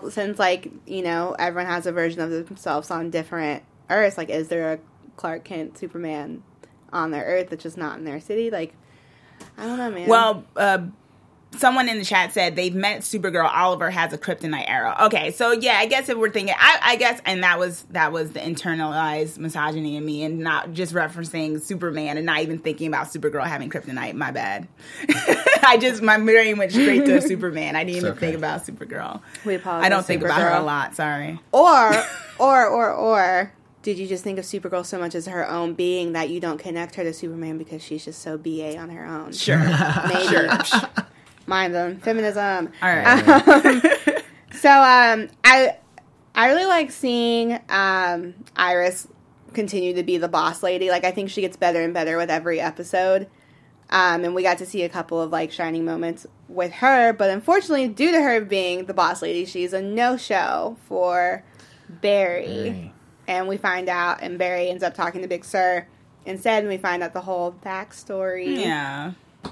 [SPEAKER 1] everyone has a version of themselves on different Earths, like, is there a Clark Kent Superman on their Earth that's just not in their city? Like, I don't know, man.
[SPEAKER 5] Well, someone in the chat said they've met Supergirl. Oliver has a kryptonite arrow. Okay, so yeah, I guess if we're thinking, I guess, and that was the internalized misogyny in me, and not just referencing Superman and not even thinking about Supergirl having kryptonite. My bad. My brain went straight to Superman. I didn't even think about Supergirl.
[SPEAKER 1] We apologize.
[SPEAKER 5] I don't think about her a lot. Sorry.
[SPEAKER 1] Or did you just think of Supergirl so much as her own being that you don't connect her to Superman because she's just so BA on her own?
[SPEAKER 5] Sure.
[SPEAKER 1] Maybe.
[SPEAKER 5] Sure.
[SPEAKER 1] Mind them. Feminism.
[SPEAKER 5] All right.
[SPEAKER 1] So, I really like seeing Iris continue to be the boss lady. Like, I think she gets better and better with every episode. And we got to see a couple of, like, shining moments with her. But unfortunately, due to her being the boss lady, she's a no-show for Barry. And we find out, and Barry ends up talking to Big Sur instead, and we find out the whole backstory.
[SPEAKER 5] Yeah.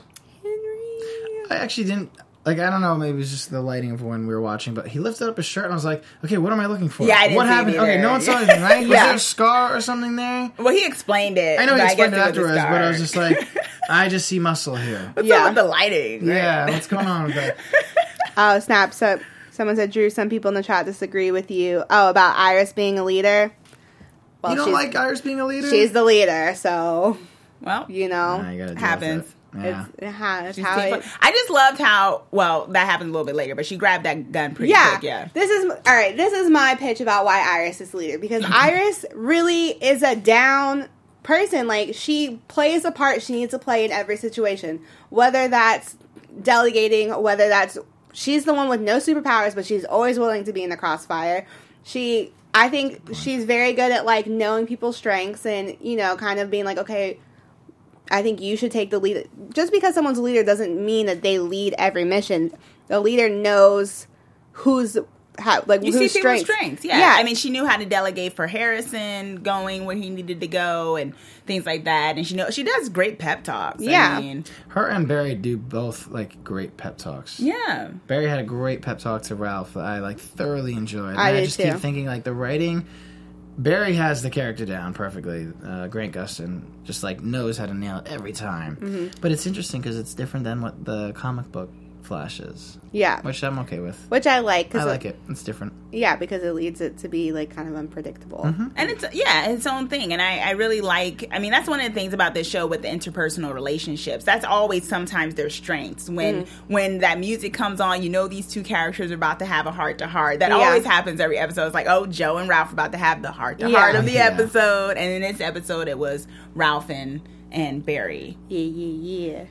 [SPEAKER 4] I actually didn't, I don't know, maybe it was just the lighting of when we were watching, but he lifted up his shirt and I was like, okay, what am I looking for?
[SPEAKER 5] Yeah, I didn't
[SPEAKER 4] what
[SPEAKER 5] see
[SPEAKER 4] happened?
[SPEAKER 5] it either.
[SPEAKER 4] Okay, no one saw anything, right? Was there a scar or something there?
[SPEAKER 5] Well, he explained it.
[SPEAKER 4] I know he explained it
[SPEAKER 5] guess was
[SPEAKER 4] afterwards, but I was just like, I just see muscle here.
[SPEAKER 5] What's up with the lighting? Right?
[SPEAKER 4] Yeah, what's going on with that?
[SPEAKER 1] Oh, snap. So, someone said, Drew, some people in the chat disagree with you. Oh, about Iris being a leader? Well,
[SPEAKER 4] you don't like Iris being a leader?
[SPEAKER 1] She's the leader, so,
[SPEAKER 5] well,
[SPEAKER 4] You gotta deal with
[SPEAKER 5] happens.
[SPEAKER 4] it. Yeah.
[SPEAKER 1] It's how it...
[SPEAKER 5] I just loved how, well, that happened a little bit later, but she grabbed that gun pretty quick, yeah.
[SPEAKER 1] This is my pitch about why Iris is the leader. Because Iris really is a down person. Like, she plays a part she needs to play in every situation. Whether that's delegating, whether that's... She's the one with no superpowers, but she's always willing to be in the crossfire. I think she's very good at, like, knowing people's strengths and, kind of being like, okay... I think you should take the lead. Just because someone's a leader doesn't mean that they lead every mission. The leader knows who's like
[SPEAKER 5] You
[SPEAKER 1] whose
[SPEAKER 5] see people's strengths. Yeah.
[SPEAKER 1] Yeah.
[SPEAKER 5] I mean, she knew how to delegate for Harrison going where he needed to go and things like that. And she does great pep talks.
[SPEAKER 1] Yeah.
[SPEAKER 5] I mean,
[SPEAKER 4] Her and Barry do both like great pep talks.
[SPEAKER 5] yeah.
[SPEAKER 4] Barry had a great pep talk to Ralph that I like thoroughly enjoyed.
[SPEAKER 1] I
[SPEAKER 4] And
[SPEAKER 1] did
[SPEAKER 4] just
[SPEAKER 1] too.
[SPEAKER 4] keep thinking like the writing. Barry has the character down perfectly. Grant Gustin just like knows how to nail it every time.
[SPEAKER 1] Mm-hmm.
[SPEAKER 4] But it's interesting because it's different than what the comic book Flash is,
[SPEAKER 1] Yeah.
[SPEAKER 4] which I'm okay with.
[SPEAKER 1] Which I like. 'Cause
[SPEAKER 4] I like it. It's different.
[SPEAKER 1] Yeah, because it leads it to be like kind of unpredictable.
[SPEAKER 5] And it's its own thing. And I really like, I mean, that's one of the things about this show with the interpersonal relationships. That's always sometimes their strengths. When that music comes on, you know these two characters are about to have a heart-to-heart. That
[SPEAKER 1] Yeah.
[SPEAKER 5] always happens every episode. It's like, oh, Joe and Ralph are about to have the heart-to-heart of the
[SPEAKER 4] Yeah.
[SPEAKER 5] episode. And in this episode, it was Ralph and Barry.
[SPEAKER 1] Yeah.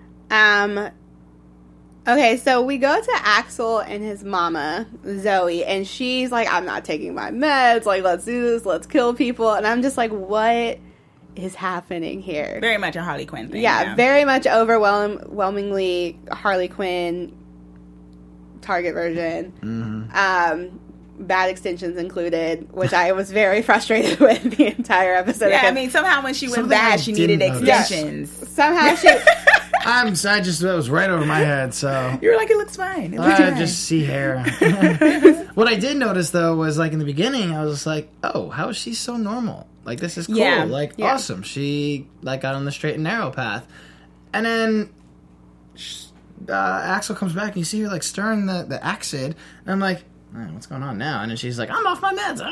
[SPEAKER 1] Okay, so we go to Axel and his mama, Zoe, and she's like, I'm not taking my meds, like, let's do this, let's kill people. And I'm just like, what is happening here?
[SPEAKER 5] Very much a Harley Quinn thing.
[SPEAKER 1] Yeah, very much overwhelmingly Harley Quinn target version. Bad extensions included, which I was very frustrated with the entire episode.
[SPEAKER 5] Yeah, I
[SPEAKER 1] because
[SPEAKER 5] mean, somehow when she went
[SPEAKER 4] Something I
[SPEAKER 5] bad, she needed
[SPEAKER 4] didn't notice.
[SPEAKER 5] extensions.
[SPEAKER 1] somehow she...
[SPEAKER 4] That was right over my head, so
[SPEAKER 5] You were like, it looks fine. It looks
[SPEAKER 4] I
[SPEAKER 5] fine.
[SPEAKER 4] just see hair. What I did notice though was like in the beginning, I was just like, "Oh, how is she so normal? Like this is cool.
[SPEAKER 5] Yeah.
[SPEAKER 4] Like
[SPEAKER 1] Yeah.
[SPEAKER 4] awesome. She like got on the straight and narrow path." And then Axel comes back and you see her like stirring the acid, and I'm like, "What's going on now?" And then she's like, "I'm off my meds."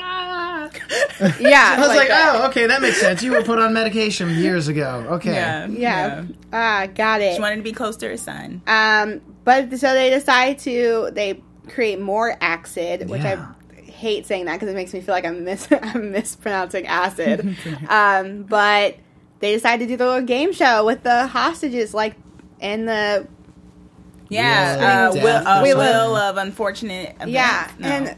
[SPEAKER 1] Yeah.
[SPEAKER 4] I was like,
[SPEAKER 1] that.
[SPEAKER 4] "Oh, okay, that makes sense. You were put on medication years ago. Okay."
[SPEAKER 1] Yeah. Got it.
[SPEAKER 5] She wanted to be close to her son.
[SPEAKER 1] But so they decide they create more acid, which
[SPEAKER 4] Yeah.
[SPEAKER 1] I hate saying that because it makes me feel like I'm mispronouncing acid. But they decide to do the little game show with the hostages, like, and the
[SPEAKER 5] Yeah,
[SPEAKER 4] Wheel of
[SPEAKER 5] Wheel
[SPEAKER 4] Death or
[SPEAKER 5] Wheel of Unfortunate Events.
[SPEAKER 1] yeah,
[SPEAKER 5] No.
[SPEAKER 1] and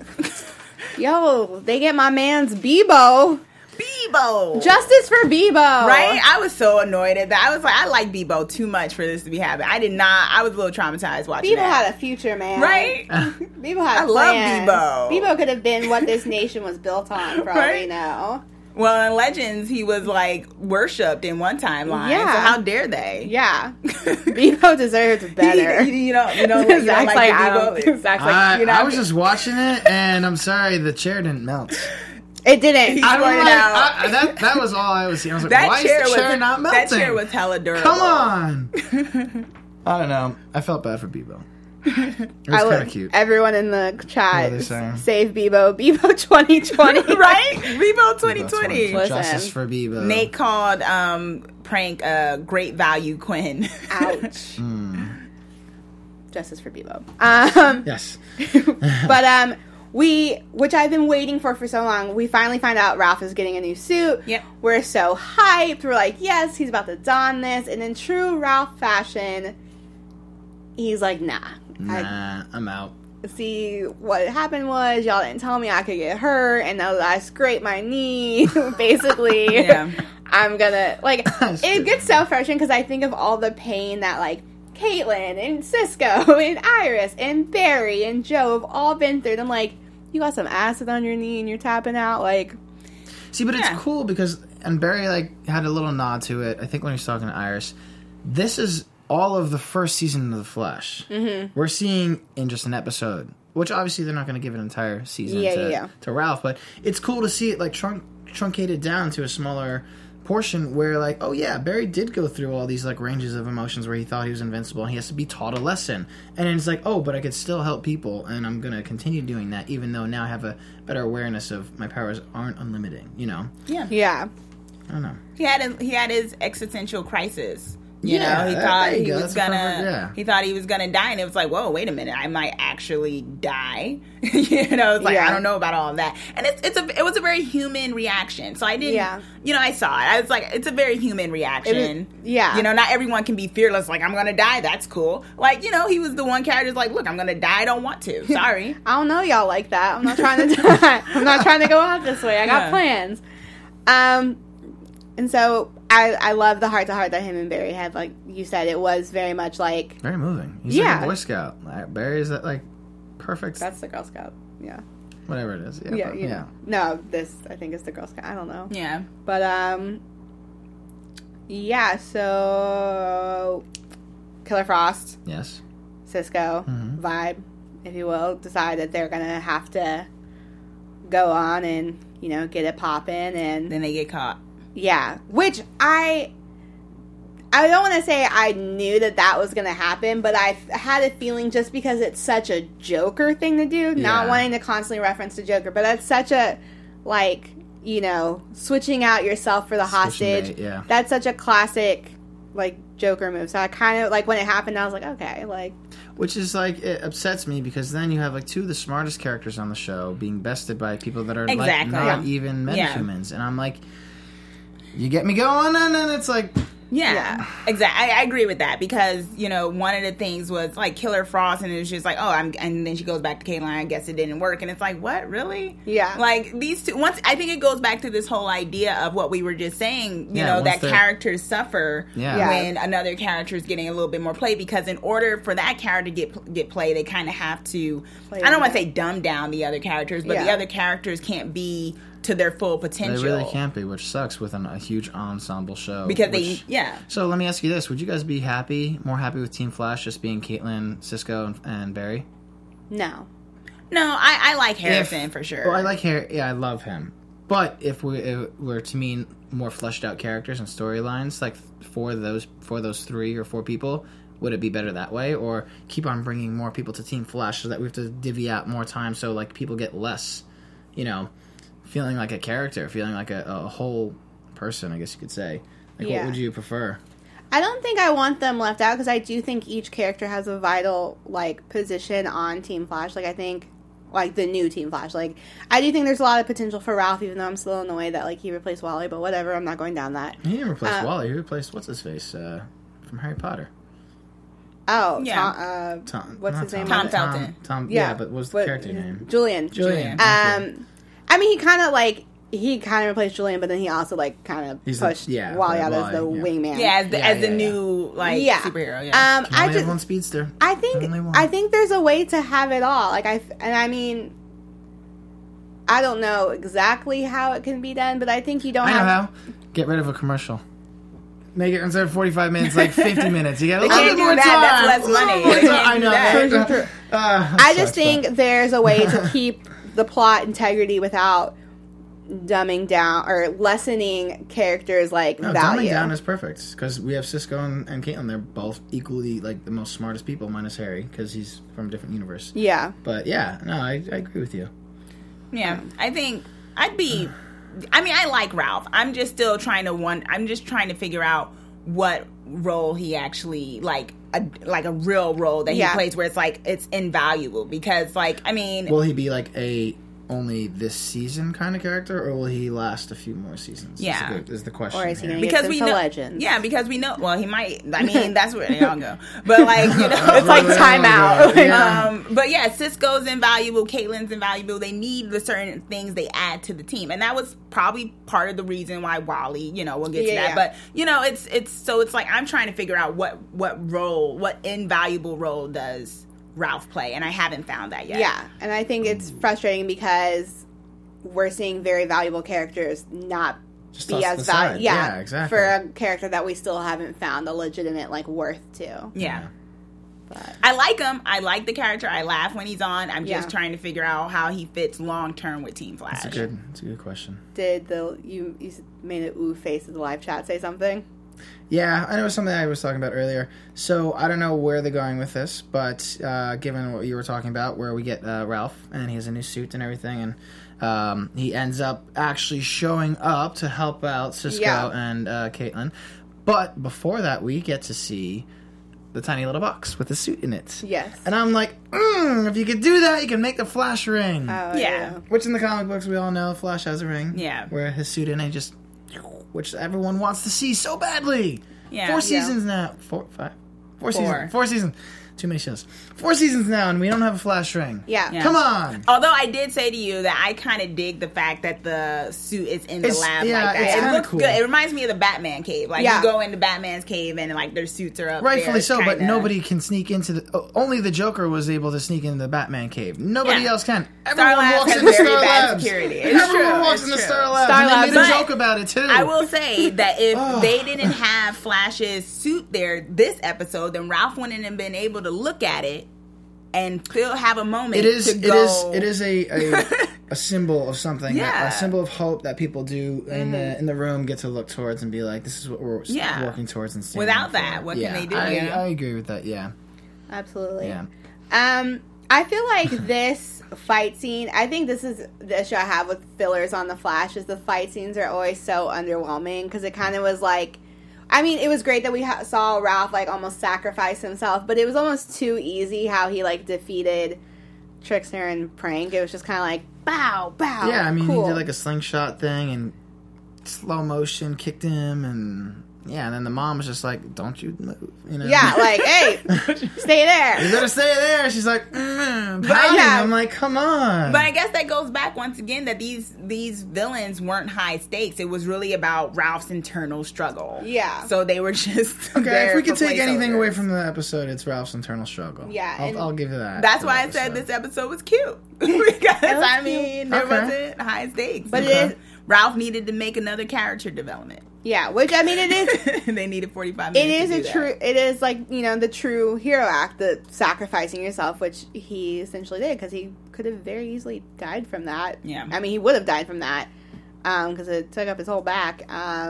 [SPEAKER 1] yo, they get my man's Bebo.
[SPEAKER 5] Bebo.
[SPEAKER 1] Justice for Bebo.
[SPEAKER 5] Right? I was so annoyed at that. I was like, I like Bebo too much for this to be happening. I did not. I was a little traumatized watching
[SPEAKER 1] Bebo
[SPEAKER 5] that.
[SPEAKER 1] had a future, man.
[SPEAKER 5] Right?
[SPEAKER 1] Bebo had
[SPEAKER 5] I love
[SPEAKER 1] plans.
[SPEAKER 5] Bebo.
[SPEAKER 1] Bebo could have been what this nation was built on, for all we
[SPEAKER 5] Right?
[SPEAKER 1] know.
[SPEAKER 5] Well, in Legends, he was like worshipped in one timeline.
[SPEAKER 1] Yeah.
[SPEAKER 5] So how dare they?
[SPEAKER 1] Yeah. Bebo deserves better.
[SPEAKER 5] you don't like
[SPEAKER 1] Zach's
[SPEAKER 5] the
[SPEAKER 1] like, I don't.
[SPEAKER 5] Bebo.
[SPEAKER 1] Zach's like, you know.
[SPEAKER 4] I was just watching it, and I'm sorry, the chair didn't melt.
[SPEAKER 1] It didn't.
[SPEAKER 5] He
[SPEAKER 4] I don't
[SPEAKER 5] pointed
[SPEAKER 4] like,
[SPEAKER 5] out.
[SPEAKER 4] that was all I was seeing. I was like,
[SPEAKER 5] That
[SPEAKER 4] why
[SPEAKER 5] chair
[SPEAKER 4] is the chair
[SPEAKER 5] was
[SPEAKER 4] not melting?
[SPEAKER 5] That chair was hella durable.
[SPEAKER 4] Come on. I don't know. I felt bad for Bebo. It was kind of cute.
[SPEAKER 1] Everyone in the
[SPEAKER 4] What are
[SPEAKER 1] chat,
[SPEAKER 4] they saying?
[SPEAKER 1] save Bebo. Bebo 2020.
[SPEAKER 5] Right? Bebo 2020.
[SPEAKER 1] Listen.
[SPEAKER 4] Justice for Bebo.
[SPEAKER 5] Nate called prank Great Value Quinn.
[SPEAKER 1] Ouch. Justice for Bebo.
[SPEAKER 4] Yes.
[SPEAKER 1] But which I've been waiting for so long, we finally find out Ralph is getting a new suit.
[SPEAKER 5] Yep.
[SPEAKER 1] We're so hyped. We're like, yes, he's about to don this. And in true Ralph fashion, he's like, nah.
[SPEAKER 4] I'm out.
[SPEAKER 1] See, what happened was y'all didn't tell me I could get hurt, and I scraped my knee. Basically,
[SPEAKER 5] Yeah.
[SPEAKER 1] I'm gonna like. It
[SPEAKER 4] Stupid.
[SPEAKER 1] gets so frustrating because I think of all the pain that like Caitlin and Cisco and Iris and Barry and Joe have all been through. And I'm like, you got some acid on your knee and you're tapping out. Like,
[SPEAKER 4] See, but
[SPEAKER 5] Yeah.
[SPEAKER 4] it's cool because, and Barry like had a little nod to it. I think when he was talking to Iris, this is all of the first season of The Flash. Mm-hmm. We're seeing in just an episode, which obviously they're not going to give an entire season to Ralph, but it's cool to see it like truncated down to a smaller portion where like, oh yeah, Barry did go through all these like ranges of emotions where he thought he was invincible and he has to be taught a lesson, and then it's like, oh, but I could still help people and I'm gonna continue doing that even though now I have a better awareness of my powers aren't unlimiting, you know.
[SPEAKER 1] yeah,
[SPEAKER 4] I don't know.
[SPEAKER 5] He had his existential crisis. You
[SPEAKER 4] Yeah,
[SPEAKER 5] know, he
[SPEAKER 4] there
[SPEAKER 5] thought
[SPEAKER 4] you
[SPEAKER 5] he
[SPEAKER 4] go.
[SPEAKER 5] was
[SPEAKER 4] That's
[SPEAKER 5] gonna.
[SPEAKER 4] perfect, yeah.
[SPEAKER 5] He thought he was gonna die, and it was like, whoa, wait a minute, I might actually die. You know, it's like
[SPEAKER 1] Yeah.
[SPEAKER 5] I don't know about all of that, and it was a very human reaction. So I didn't.
[SPEAKER 1] Yeah.
[SPEAKER 5] You know, I saw it. I was like, it's a very human reaction.
[SPEAKER 1] yeah.
[SPEAKER 5] You know, not everyone can be fearless. Like I'm gonna die. That's cool. Like you know, he was the one character who's like, look, I'm gonna die. I don't want to. Sorry.
[SPEAKER 1] I don't know y'all like that. I'm not trying to die. I'm not trying to go out this way. I got
[SPEAKER 5] Yeah.
[SPEAKER 1] plans. And so I love the heart-to-heart that him and Barry had. Like you said, it was very much like,
[SPEAKER 4] Very moving. He's
[SPEAKER 1] Yeah.
[SPEAKER 4] like a Boy Scout. Barry is that like perfect.
[SPEAKER 1] that's the Girl Scout. Yeah.
[SPEAKER 4] Whatever it is. Yeah.
[SPEAKER 1] Yeah,
[SPEAKER 4] but,
[SPEAKER 1] you know. No, this, I think, is the Girl Scout. I don't know.
[SPEAKER 5] Yeah.
[SPEAKER 1] But, yeah, so Killer Frost,
[SPEAKER 4] Yes.
[SPEAKER 1] Cisco, Vibe, if you will, decide that they're going to have to go on and, you know, get it popping. And
[SPEAKER 5] Then they get caught.
[SPEAKER 1] yeah, which I don't want to say I knew that was going to happen, but I had a feeling just because it's such a Joker thing to do, not
[SPEAKER 4] Yeah.
[SPEAKER 1] wanting to constantly reference the Joker, but that's such a, like, you know, switching out yourself for the hostage.
[SPEAKER 4] bait, yeah.
[SPEAKER 1] That's such a classic, like, Joker move. So I kind of, like, when it happened, I was like, okay, like,
[SPEAKER 4] Which is like, it upsets me because then you have like two of the smartest characters on the show being bested by people that are like
[SPEAKER 5] Exactly.
[SPEAKER 4] not
[SPEAKER 5] Yeah.
[SPEAKER 4] even
[SPEAKER 5] Yeah.
[SPEAKER 4] metahumans, and I'm like, you get me going, and then it's like,
[SPEAKER 5] Yeah, exactly. I agree with that because, you know, one of the things was like Killer Frost, and it was just like, oh, and then she goes back to Caitlyn, I guess it didn't work. And it's like, what, really?
[SPEAKER 1] Yeah.
[SPEAKER 5] Like, these two, once, I think it goes back to this whole idea of what we were just saying, you know,
[SPEAKER 4] once
[SPEAKER 5] that
[SPEAKER 4] they're-
[SPEAKER 5] characters suffer
[SPEAKER 4] Yeah.
[SPEAKER 5] when another character is getting a little bit more play, because in order for that character to get play, they kind of have to,
[SPEAKER 1] Play
[SPEAKER 5] I don't
[SPEAKER 1] them
[SPEAKER 5] want to
[SPEAKER 1] down.
[SPEAKER 5] say dumb down the other characters, but the
[SPEAKER 1] Yeah.
[SPEAKER 5] other characters can't be to their full potential.
[SPEAKER 4] they really can't be, which sucks with a huge ensemble show.
[SPEAKER 5] Because
[SPEAKER 4] which-
[SPEAKER 5] yeah.
[SPEAKER 4] So let me ask you this: would you guys be more happy with Team Flash just being Caitlyn, Cisco, and Barry?
[SPEAKER 1] no.
[SPEAKER 5] No, I like Harrison for sure.
[SPEAKER 4] Well, I like Harry. Yeah, I love him. But if we were to mean more fleshed out characters and storylines, like for those 3 or 4 people, would it be better that way, or keep on bringing more people to Team Flash so that we have to divvy out more time so like people get less, you know, feeling like a character, feeling like a whole person, I guess you could say. Like,
[SPEAKER 1] Yeah.
[SPEAKER 4] what would you prefer?
[SPEAKER 1] I don't think I want them left out because I do think each character has a vital, like, position on Team Flash. Like, I think, like, the new Team Flash. Like, I do think there's a lot of potential for Ralph, even though I'm still annoyed that, like, he replaced Wally, but whatever, I'm not going down that.
[SPEAKER 4] He didn't replace Wally. He replaced what's-his-face from Harry Potter.
[SPEAKER 1] Oh,
[SPEAKER 5] Yeah.
[SPEAKER 1] what's
[SPEAKER 4] not
[SPEAKER 1] his name?
[SPEAKER 5] Tom Felton.
[SPEAKER 4] Tom, yeah, but what's the character name?
[SPEAKER 1] Julian.
[SPEAKER 4] Julian.
[SPEAKER 1] I mean, he kind of replaced Julian, but then he also, like, kind of
[SPEAKER 4] He's
[SPEAKER 1] pushed
[SPEAKER 4] the
[SPEAKER 1] Wally out as
[SPEAKER 4] Wally,
[SPEAKER 1] the wingman.
[SPEAKER 5] Yeah, as the
[SPEAKER 4] Yeah.
[SPEAKER 5] new like
[SPEAKER 1] Yeah.
[SPEAKER 5] superhero. Yeah.
[SPEAKER 4] Can only have one speedster.
[SPEAKER 1] I think
[SPEAKER 4] Only one.
[SPEAKER 1] I think there's a way to have it all. Like I mean, I don't know exactly how it can be done, but I think you don't
[SPEAKER 4] I know
[SPEAKER 1] have.
[SPEAKER 4] how. Get rid of a commercial. Make it, instead of 45 minutes, like 50 minutes. You got a little
[SPEAKER 5] can't
[SPEAKER 4] bit
[SPEAKER 5] do
[SPEAKER 4] more
[SPEAKER 5] that.
[SPEAKER 4] time.
[SPEAKER 5] That's less
[SPEAKER 4] A little
[SPEAKER 5] money.
[SPEAKER 4] more
[SPEAKER 5] They
[SPEAKER 4] time.
[SPEAKER 5] can't
[SPEAKER 4] I
[SPEAKER 5] do
[SPEAKER 4] know.
[SPEAKER 5] that.
[SPEAKER 4] right?
[SPEAKER 1] I just
[SPEAKER 4] sucks,
[SPEAKER 1] think
[SPEAKER 4] but-
[SPEAKER 1] there's a way to keep the plot integrity without dumbing down or lessening characters like
[SPEAKER 4] No,
[SPEAKER 1] value.
[SPEAKER 4] dumbing down is perfect because we have Cisco and Caitlyn. They're both equally like the most smartest people, minus Harry because he's from a different universe.
[SPEAKER 1] Yeah.
[SPEAKER 4] But yeah, no, I agree with you.
[SPEAKER 5] Yeah, I think I'd be. I mean, I like Ralph. I'm just still trying to I'm just trying to figure out what role he actually like a real role that he
[SPEAKER 1] Yeah.
[SPEAKER 5] plays, where it's like it's invaluable because like I mean.
[SPEAKER 4] Will he be like a only this season kind of character, or will he last a few more seasons?
[SPEAKER 5] Yeah.
[SPEAKER 4] is the question.
[SPEAKER 1] Or is he
[SPEAKER 4] here.
[SPEAKER 1] gonna
[SPEAKER 5] because
[SPEAKER 1] Gets
[SPEAKER 5] we
[SPEAKER 1] into
[SPEAKER 5] know,
[SPEAKER 1] Legends.
[SPEAKER 5] yeah, because we know. Well, he might. I mean, that's where they all go. But like, you know, it's like
[SPEAKER 1] timeout.
[SPEAKER 4] Yeah.
[SPEAKER 5] But yeah, Cisco's invaluable. Caitlyn's invaluable. They need the certain things they add to the team, and that was probably part of the reason why Wally. You know, we'll get to
[SPEAKER 1] Yeah,
[SPEAKER 5] that.
[SPEAKER 1] yeah.
[SPEAKER 5] But you know, it's like I'm trying to figure out what invaluable role does Ralph play, and I haven't found that yet.
[SPEAKER 1] Yeah, and I think it's frustrating because we're seeing very valuable characters not
[SPEAKER 4] Just
[SPEAKER 1] be
[SPEAKER 4] tossed
[SPEAKER 1] as
[SPEAKER 4] to the side.
[SPEAKER 1] valuable.
[SPEAKER 4] Yeah, exactly.
[SPEAKER 1] For a character that we still haven't found a legitimate like worth to.
[SPEAKER 5] Yeah.
[SPEAKER 1] But
[SPEAKER 5] I like him. I like the character. I laugh when he's on. I'm just
[SPEAKER 1] Yeah.
[SPEAKER 5] trying to figure out how he fits long term with Team Flash.
[SPEAKER 4] It's a good question.
[SPEAKER 1] did you made an ooh face in the live chat say something?
[SPEAKER 4] Yeah, I know something I was talking about earlier. So I don't know where they're going with this, but given what you were talking about, where we get Ralph and he has a new suit and everything, and he ends up actually showing up to help out Cisco
[SPEAKER 1] Yeah.
[SPEAKER 4] and Caitlyn. But before that, we get to see the tiny little box with the suit in it.
[SPEAKER 1] Yes.
[SPEAKER 4] And I'm like, if you could do that, you can make the Flash ring.
[SPEAKER 1] Oh,
[SPEAKER 5] Yeah.
[SPEAKER 4] Which in the comic books, we all know Flash has a ring.
[SPEAKER 5] Yeah.
[SPEAKER 4] Where his suit in it just... Which everyone wants to see so badly.
[SPEAKER 5] Yeah.
[SPEAKER 4] 4 seasons now. 4 seasons. Too many shows. 4 seasons now, and we don't have a Flash ring.
[SPEAKER 1] Yeah.
[SPEAKER 5] Yeah.
[SPEAKER 4] Come on.
[SPEAKER 5] Although I did say to you that I kind of dig the fact that the suit is in the lab
[SPEAKER 4] yeah,
[SPEAKER 5] like that.
[SPEAKER 4] it's
[SPEAKER 5] It
[SPEAKER 4] kinda
[SPEAKER 5] looks
[SPEAKER 4] cool.
[SPEAKER 5] good. It reminds me of the Batman cave. Like
[SPEAKER 1] Yeah.
[SPEAKER 5] you go into Batman's cave and like their suits are up
[SPEAKER 4] Rightfully
[SPEAKER 5] there.
[SPEAKER 4] so, but
[SPEAKER 5] Kinda-
[SPEAKER 4] nobody can sneak into the... only the Joker was able to sneak into the Batman cave. Nobody
[SPEAKER 5] Yeah.
[SPEAKER 4] else can.
[SPEAKER 5] Star
[SPEAKER 4] Everyone
[SPEAKER 5] Labs
[SPEAKER 4] walks
[SPEAKER 5] has
[SPEAKER 4] in the
[SPEAKER 5] very
[SPEAKER 4] Star
[SPEAKER 5] bad
[SPEAKER 4] Labs.
[SPEAKER 5] security. It's
[SPEAKER 4] Everyone
[SPEAKER 5] true.
[SPEAKER 4] walks
[SPEAKER 5] It's
[SPEAKER 4] in the
[SPEAKER 5] true.
[SPEAKER 4] Star Labs.
[SPEAKER 1] Star
[SPEAKER 4] and
[SPEAKER 1] Labs.
[SPEAKER 4] they made a
[SPEAKER 5] But
[SPEAKER 4] joke about it, too.
[SPEAKER 5] I will say that if they didn't have Flash's suit there this episode, then Ralph wouldn't have been able to look at it and still have a moment
[SPEAKER 4] It is.
[SPEAKER 5] to go.
[SPEAKER 4] It is a symbol of something.
[SPEAKER 5] Yeah.
[SPEAKER 4] A symbol of hope that people do in the room get to look towards and be like, "This is what we're
[SPEAKER 5] Yeah.
[SPEAKER 4] working towards." And standing
[SPEAKER 5] Without
[SPEAKER 4] for.
[SPEAKER 5] that, what can they do,
[SPEAKER 4] I,
[SPEAKER 5] you know?
[SPEAKER 4] I agree with that. Yeah.
[SPEAKER 1] Absolutely.
[SPEAKER 4] Yeah.
[SPEAKER 1] I feel like this fight scene, I think this is the issue I have with fillers on The Flash, is the fight scenes are always so underwhelming, because it kind of was like, I mean, it was great that we saw Ralph, like, almost sacrifice himself, but it was almost too easy how he, like, defeated Trickster and Prank. It was just kind of like, bow, bow.
[SPEAKER 4] Yeah, I mean,
[SPEAKER 1] cool.
[SPEAKER 4] he did like a slingshot thing and slow motion kicked him, and then the mom was just like, "Don't you move?" You know?
[SPEAKER 1] Yeah, like, hey, stay
[SPEAKER 4] you
[SPEAKER 1] there.
[SPEAKER 4] better stay there. She's like, pouting.
[SPEAKER 1] yeah.
[SPEAKER 4] I'm like, come on.
[SPEAKER 5] But I guess that goes back once again that these villains weren't high stakes. It was really about Ralph's internal struggle.
[SPEAKER 1] Yeah.
[SPEAKER 5] So they were just
[SPEAKER 4] Okay,
[SPEAKER 5] there
[SPEAKER 4] if we could
[SPEAKER 5] for
[SPEAKER 4] take anything
[SPEAKER 5] placeholders.
[SPEAKER 4] away from the episode, it's Ralph's internal struggle.
[SPEAKER 1] Yeah, and
[SPEAKER 4] I'll give you that.
[SPEAKER 5] That's
[SPEAKER 4] for
[SPEAKER 5] why I
[SPEAKER 4] the
[SPEAKER 5] said
[SPEAKER 4] episode.
[SPEAKER 5] this episode was cute because I
[SPEAKER 1] was
[SPEAKER 5] mean
[SPEAKER 1] cute.
[SPEAKER 5] there
[SPEAKER 4] Okay.
[SPEAKER 5] wasn't high stakes,
[SPEAKER 1] But it
[SPEAKER 5] because
[SPEAKER 1] is-
[SPEAKER 5] Ralph needed to make another character development.
[SPEAKER 1] Yeah, which, I mean, it is...
[SPEAKER 5] They needed 45
[SPEAKER 1] It
[SPEAKER 5] minutes.
[SPEAKER 1] is
[SPEAKER 5] to
[SPEAKER 1] a
[SPEAKER 5] do that.
[SPEAKER 1] true. It is like, you know, the true hero act, the sacrificing yourself, which he essentially did, because he could have very easily died from that.
[SPEAKER 5] Yeah.
[SPEAKER 1] I mean, he would have died from that because it took up his whole back.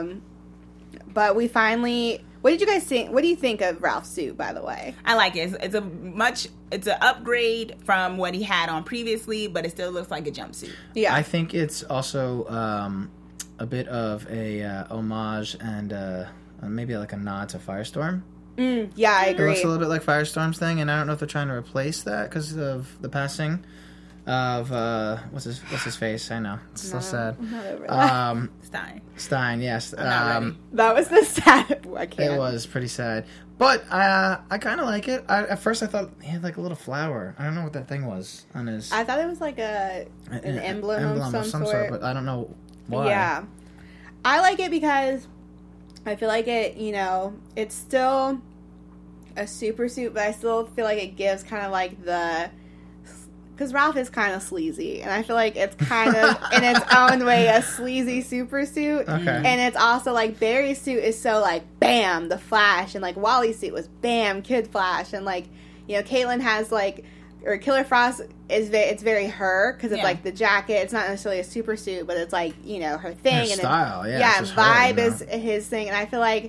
[SPEAKER 1] But we finally. What did you guys think? What do you think of Ralph's suit, by the way?
[SPEAKER 5] I like it. It's an upgrade from what he had on previously, but it still looks like a jumpsuit.
[SPEAKER 1] Yeah,
[SPEAKER 4] I think it's also a bit of a homage and maybe like a nod to Firestorm.
[SPEAKER 1] yeah, I
[SPEAKER 4] It
[SPEAKER 1] agree.
[SPEAKER 4] looks a little bit like Firestorm's thing, and I don't know if they're trying to replace that because of the passing of what's his face. I know it's so sad.
[SPEAKER 1] I'm not over that.
[SPEAKER 4] Stein, yes.
[SPEAKER 5] not ready.
[SPEAKER 1] That was the sad. I can't.
[SPEAKER 4] It was pretty sad, but I kind of like it. At first, I thought he had like a little flower. I don't know what that thing was on his.
[SPEAKER 1] I thought it was like an emblem of some sort.
[SPEAKER 4] but I don't know why.
[SPEAKER 1] Yeah. I like it because I feel like it, you know, it's still a super suit, but I still feel like it gives kind of like the... Because Ralph is kind of sleazy, and I feel like it's kind of, in its own way, a sleazy super suit.
[SPEAKER 4] Okay.
[SPEAKER 1] And it's also like, Barry's suit is so like, bam, the Flash, and like Wally's suit was bam, Kid Flash, and like, you know, Caitlin has like, or Killer Frost is it's very her, because it's
[SPEAKER 5] Yeah.
[SPEAKER 1] like the jacket, it's not necessarily a super suit, but it's like, you know, her thing.
[SPEAKER 4] Her
[SPEAKER 1] and
[SPEAKER 4] style, yeah,
[SPEAKER 1] yeah,
[SPEAKER 4] it's just her,
[SPEAKER 1] vibe
[SPEAKER 4] you know?
[SPEAKER 1] is his thing, and I feel like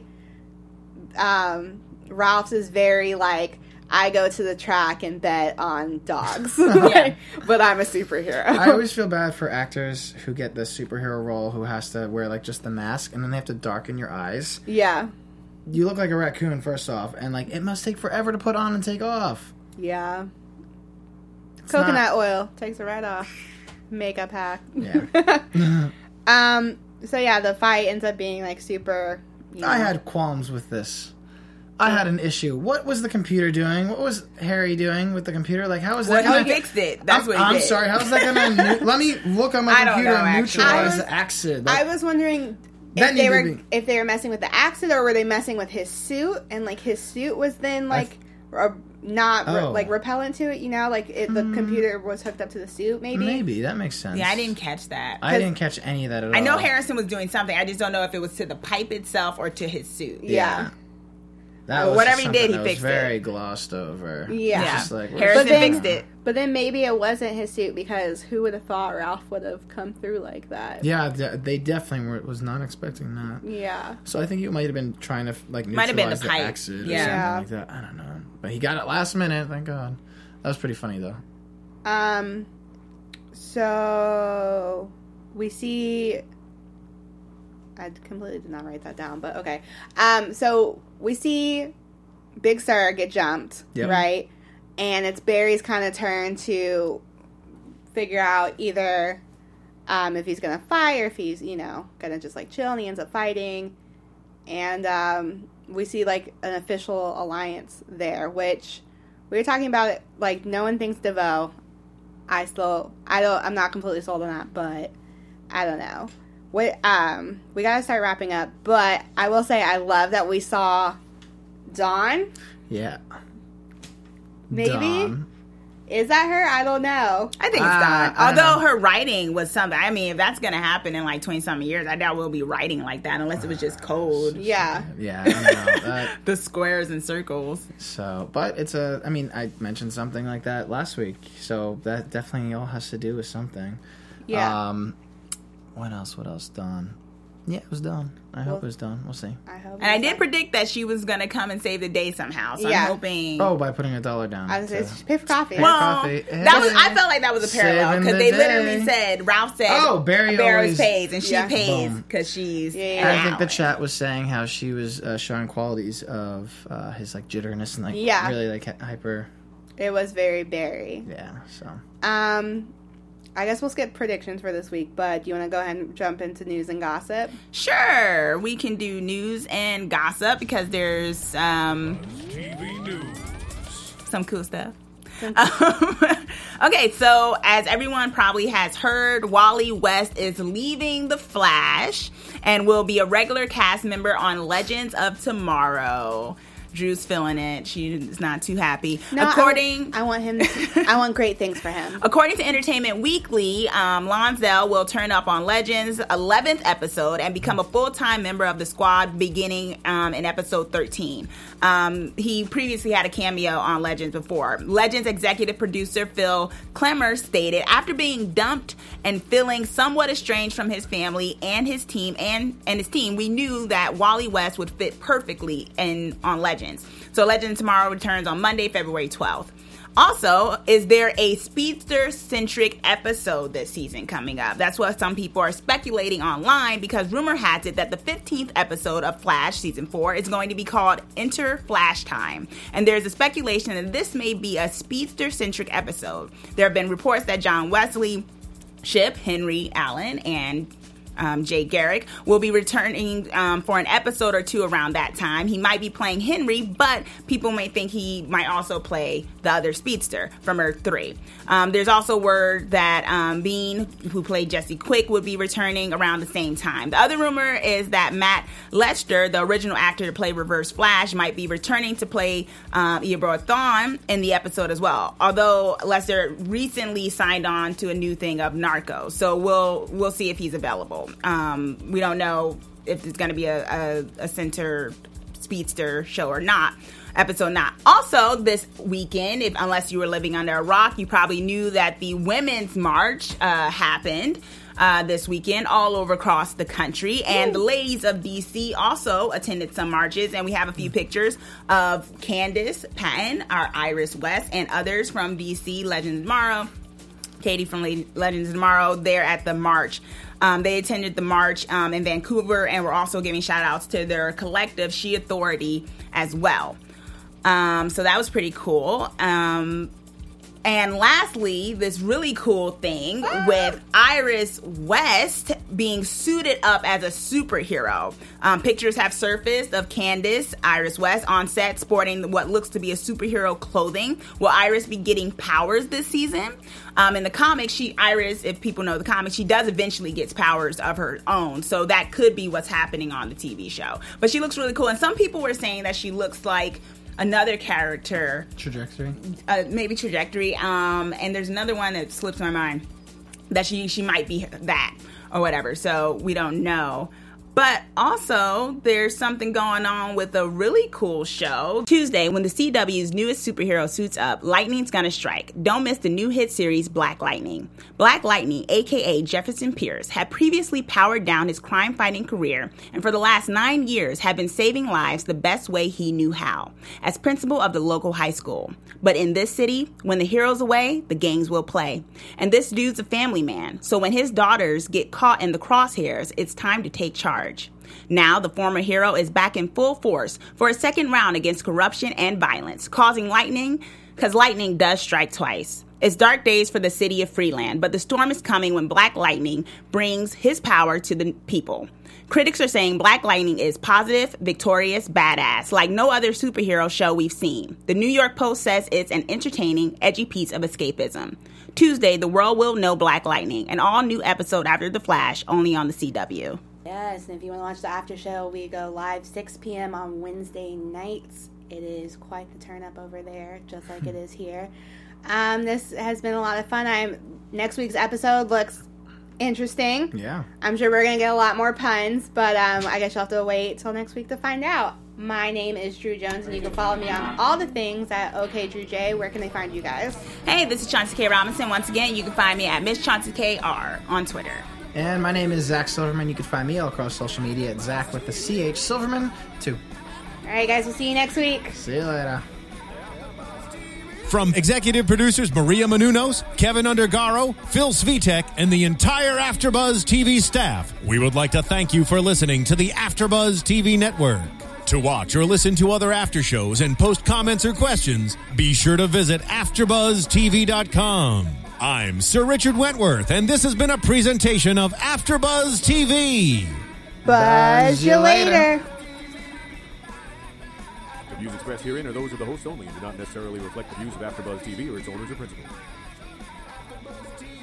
[SPEAKER 1] Ralph's is very like, I go to the track and bet on dogs, Like, but I'm a superhero.
[SPEAKER 4] I always feel bad for actors who get the superhero role who has to wear like just the mask and then they have to darken your eyes.
[SPEAKER 1] Yeah.
[SPEAKER 4] You look like a raccoon first off, and like it must take forever to put on and take off.
[SPEAKER 1] Yeah.
[SPEAKER 4] It's
[SPEAKER 1] Coconut
[SPEAKER 4] not-
[SPEAKER 1] oil takes it right off. Makeup hack.
[SPEAKER 4] Yeah.
[SPEAKER 1] So yeah, the fight ends up being like super. You know,
[SPEAKER 4] I had qualms with this. I had an issue. What was the computer doing? What was Harry doing with the computer? Like, how is that?
[SPEAKER 5] Well, he
[SPEAKER 4] gonna-
[SPEAKER 5] fixed it. That's what he
[SPEAKER 4] I'm
[SPEAKER 5] did.
[SPEAKER 4] sorry. How's that gonna? Let me look on my
[SPEAKER 5] I don't
[SPEAKER 4] computer
[SPEAKER 5] know,
[SPEAKER 4] and
[SPEAKER 5] actually.
[SPEAKER 4] neutralize the acid.
[SPEAKER 1] I was wondering
[SPEAKER 4] That
[SPEAKER 1] if they
[SPEAKER 4] needed
[SPEAKER 1] were
[SPEAKER 4] to be-
[SPEAKER 1] messing with the acid, or were they messing with his suit, and like his suit was then like not
[SPEAKER 4] Oh.
[SPEAKER 1] like repellent to it. You know, like the computer was hooked up to the suit.
[SPEAKER 4] Maybe that makes sense.
[SPEAKER 5] Yeah, I didn't catch that.
[SPEAKER 4] I didn't catch any of that at all.
[SPEAKER 5] I know Harrison was doing something. I just don't know if it was to the pipe itself or to his suit.
[SPEAKER 1] Yeah.
[SPEAKER 4] That
[SPEAKER 5] Well,
[SPEAKER 4] was
[SPEAKER 5] whatever
[SPEAKER 4] just
[SPEAKER 5] he did,
[SPEAKER 4] something
[SPEAKER 5] he
[SPEAKER 4] that was
[SPEAKER 5] fixed it.
[SPEAKER 4] very glossed over.
[SPEAKER 1] Yeah.
[SPEAKER 4] It's just like,
[SPEAKER 5] Harrison
[SPEAKER 1] But then-
[SPEAKER 5] fixed it.
[SPEAKER 1] But then maybe it wasn't his suit, because who would have thought Ralph would have come through like that?
[SPEAKER 4] Yeah, they definitely was not expecting that.
[SPEAKER 1] Yeah.
[SPEAKER 4] So I think you might have been trying to like
[SPEAKER 5] Might have been
[SPEAKER 4] neutralize
[SPEAKER 5] the
[SPEAKER 4] the
[SPEAKER 5] pipe.
[SPEAKER 4] acid or
[SPEAKER 5] Yeah.
[SPEAKER 4] something like that. I don't know, but he got it last minute. Thank God. That was pretty funny though.
[SPEAKER 1] So we see. I completely did not write that down, but okay. So we see Big Sur get jumped,
[SPEAKER 4] Yep.
[SPEAKER 1] right? And it's Barry's kind of turn to figure out either if he's gonna fight or if he's, you know, gonna just like chill, and he ends up fighting. And we see like an official alliance there, which we were talking about it, like, no one thinks DeVoe. I'm not completely sold on that, but I don't know. We gotta start wrapping up, but I will say I love that we saw Dawn.
[SPEAKER 4] Yeah.
[SPEAKER 1] Maybe?
[SPEAKER 4] Dawn.
[SPEAKER 1] Is that her? I don't know.
[SPEAKER 5] I think it's Dawn. Although her writing was something. I mean, if that's going to happen in like 20-something years, I doubt we'll be writing like that unless it was just code.
[SPEAKER 1] Yeah.
[SPEAKER 4] Yeah, I don't know.
[SPEAKER 5] The squares and circles.
[SPEAKER 4] So, but it's I mentioned something like that last week, so that definitely all has to do with something.
[SPEAKER 1] Yeah.
[SPEAKER 4] What else? Dawn. Yeah, it was Dawn. I hope it was Dawn. We'll see.
[SPEAKER 5] And I did predict that she was going to come and save the day somehow, so
[SPEAKER 1] Yeah.
[SPEAKER 5] I'm hoping...
[SPEAKER 4] Oh, by putting $1 down.
[SPEAKER 1] I was going to say, pay for coffee.
[SPEAKER 5] Well,
[SPEAKER 4] coffee.
[SPEAKER 5] I felt like that was a parallel
[SPEAKER 4] Saving
[SPEAKER 5] because
[SPEAKER 4] the
[SPEAKER 5] they
[SPEAKER 4] day.
[SPEAKER 5] literally said, Ralph said,
[SPEAKER 4] Oh, Barry always
[SPEAKER 5] pays, and she
[SPEAKER 1] Yeah.
[SPEAKER 5] pays
[SPEAKER 4] Boom.
[SPEAKER 5] because she's
[SPEAKER 1] Yeah.
[SPEAKER 4] I think the
[SPEAKER 5] Alan.
[SPEAKER 4] chat was saying how she was showing qualities of his like jitteriness and like
[SPEAKER 1] Yeah.
[SPEAKER 4] really like hyper.
[SPEAKER 1] It was very Barry.
[SPEAKER 4] Yeah. So
[SPEAKER 1] I guess we'll skip predictions for this week, but do you want to go ahead and jump into news and gossip?
[SPEAKER 5] Sure, we can do news and gossip because there's
[SPEAKER 2] TV News.
[SPEAKER 5] some cool stuff. Okay, so as everyone probably has heard, Wally West is leaving The Flash and will be a regular cast member on Legends of Tomorrow. Drew's feeling it. She's not too happy.
[SPEAKER 1] No, I want him. I want great things for him.
[SPEAKER 5] According to Entertainment Weekly, Lonsdale will turn up on Legends' 11th episode and become a full-time member of the squad beginning in episode 13. He previously had a cameo on Legends before. Legends executive producer Phil Klemmer stated, after being dumped and feeling somewhat estranged from his family and his team, we knew that Wally West would fit perfectly on Legends. So Legends Tomorrow returns on Monday, February 12th. Also, is there a speedster-centric episode this season coming up? That's what some people are speculating online because rumor has it that the 15th episode of Flash Season 4 is going to be called Enter Flash Time. And there's a speculation that this may be a speedster-centric episode. There have been reports that John Wesley, Chip, Henry Allen, and Jay Garrick will be returning for an episode or two around that time. He might be playing Henry, but people may think he might also play the other speedster from Earth 3. There's also word that Bean, who played Jesse Quick, would be returning around the same time. The other rumor is that Matt Lester, the original actor to play Reverse Flash, might be returning to play Eobard Thawne in the episode as well. Although Lester recently signed on to a new thing of Narcos, so we'll see if he's available. We don't know if it's going to be a center speedster show or not. Episode not. Also, this weekend, unless you were living under a rock, you probably knew that the Women's March happened this weekend all over across the country. And the ladies of DC also attended some marches. And we have a few pictures of Candace Patton, our Iris West, and others from DC, Legends Tomorrow. Katie from Legends Tomorrow, there at the march. They attended the march in Vancouver and were also giving shout outs to their collective She Authority as well. So that was pretty cool. And lastly, this really cool thing with Iris West being suited up as a superhero. Pictures have surfaced of Candace, Iris West, on set sporting what looks to be a superhero clothing. Will Iris be getting powers this season? In the comics, Iris, if people know the comics, she does eventually get powers of her own. So that could be what's happening on the TV show. But she looks really cool. And some people were saying that she looks like another character.
[SPEAKER 4] Trajectory?
[SPEAKER 5] Maybe Trajectory. And there's another one that slips my mind that she might be that or whatever. So we don't know. But also, there's something going on with a really cool show. Tuesday, when the CW's newest superhero suits up, lightning's gonna strike. Don't miss the new hit series, Black Lightning. Black Lightning, aka Jefferson Pierce, had previously powered down his crime-fighting career, and for the last 9 years had been saving lives the best way he knew how, as principal of the local high school. But in this city, when the hero's away, the gangs will play. And this dude's a family man, so when his daughters get caught in the crosshairs, it's time to take charge. Now, the former hero is back in full force for a second round against corruption and violence, causing lightning, because lightning does strike twice. It's dark days for the city of Freeland, but the storm is coming when Black Lightning brings his power to the people. Critics are saying Black Lightning is positive, victorious, badass, like no other superhero show we've seen. The New York Post says it's an entertaining, edgy piece of escapism. Tuesday, the world will know Black Lightning, an all-new episode after The Flash, only on the CW.
[SPEAKER 1] Yes, and if you want to watch the after show, we go live 6 p.m. on Wednesday nights. It is quite the turn up over there, just like it is here. This has been a lot of fun. Next week's episode looks interesting.
[SPEAKER 4] Yeah.
[SPEAKER 1] I'm sure we're going to get a lot more puns, but I guess you'll have to wait till next week to find out. My name is Drew Jones, and you can follow me on all the things at OKDrewJ. Where can they find you guys?
[SPEAKER 5] Hey, this is Chauncey K. Robinson. Once again, you can find me at Miss Chauncey KR on Twitter.
[SPEAKER 4] And my name is Zach Silverman. You can find me all across social media at Zach with the CH Silverman 2.
[SPEAKER 1] All right, guys, we'll see you next week.
[SPEAKER 4] See you later.
[SPEAKER 2] From executive producers Maria Menounos, Kevin Undergaro, Phil Svitek, and the entire AfterBuzz TV staff, we would like to thank you for listening to the AfterBuzz TV network. To watch or listen to other after shows and post comments or questions, be sure to visit AfterBuzzTV.com. I'm Sir Richard Wentworth, and this has been a presentation of AfterBuzz TV.
[SPEAKER 1] Buzz you later.
[SPEAKER 7] The views expressed herein are those of the host only and do not necessarily reflect the views of AfterBuzz TV or its owners or principals.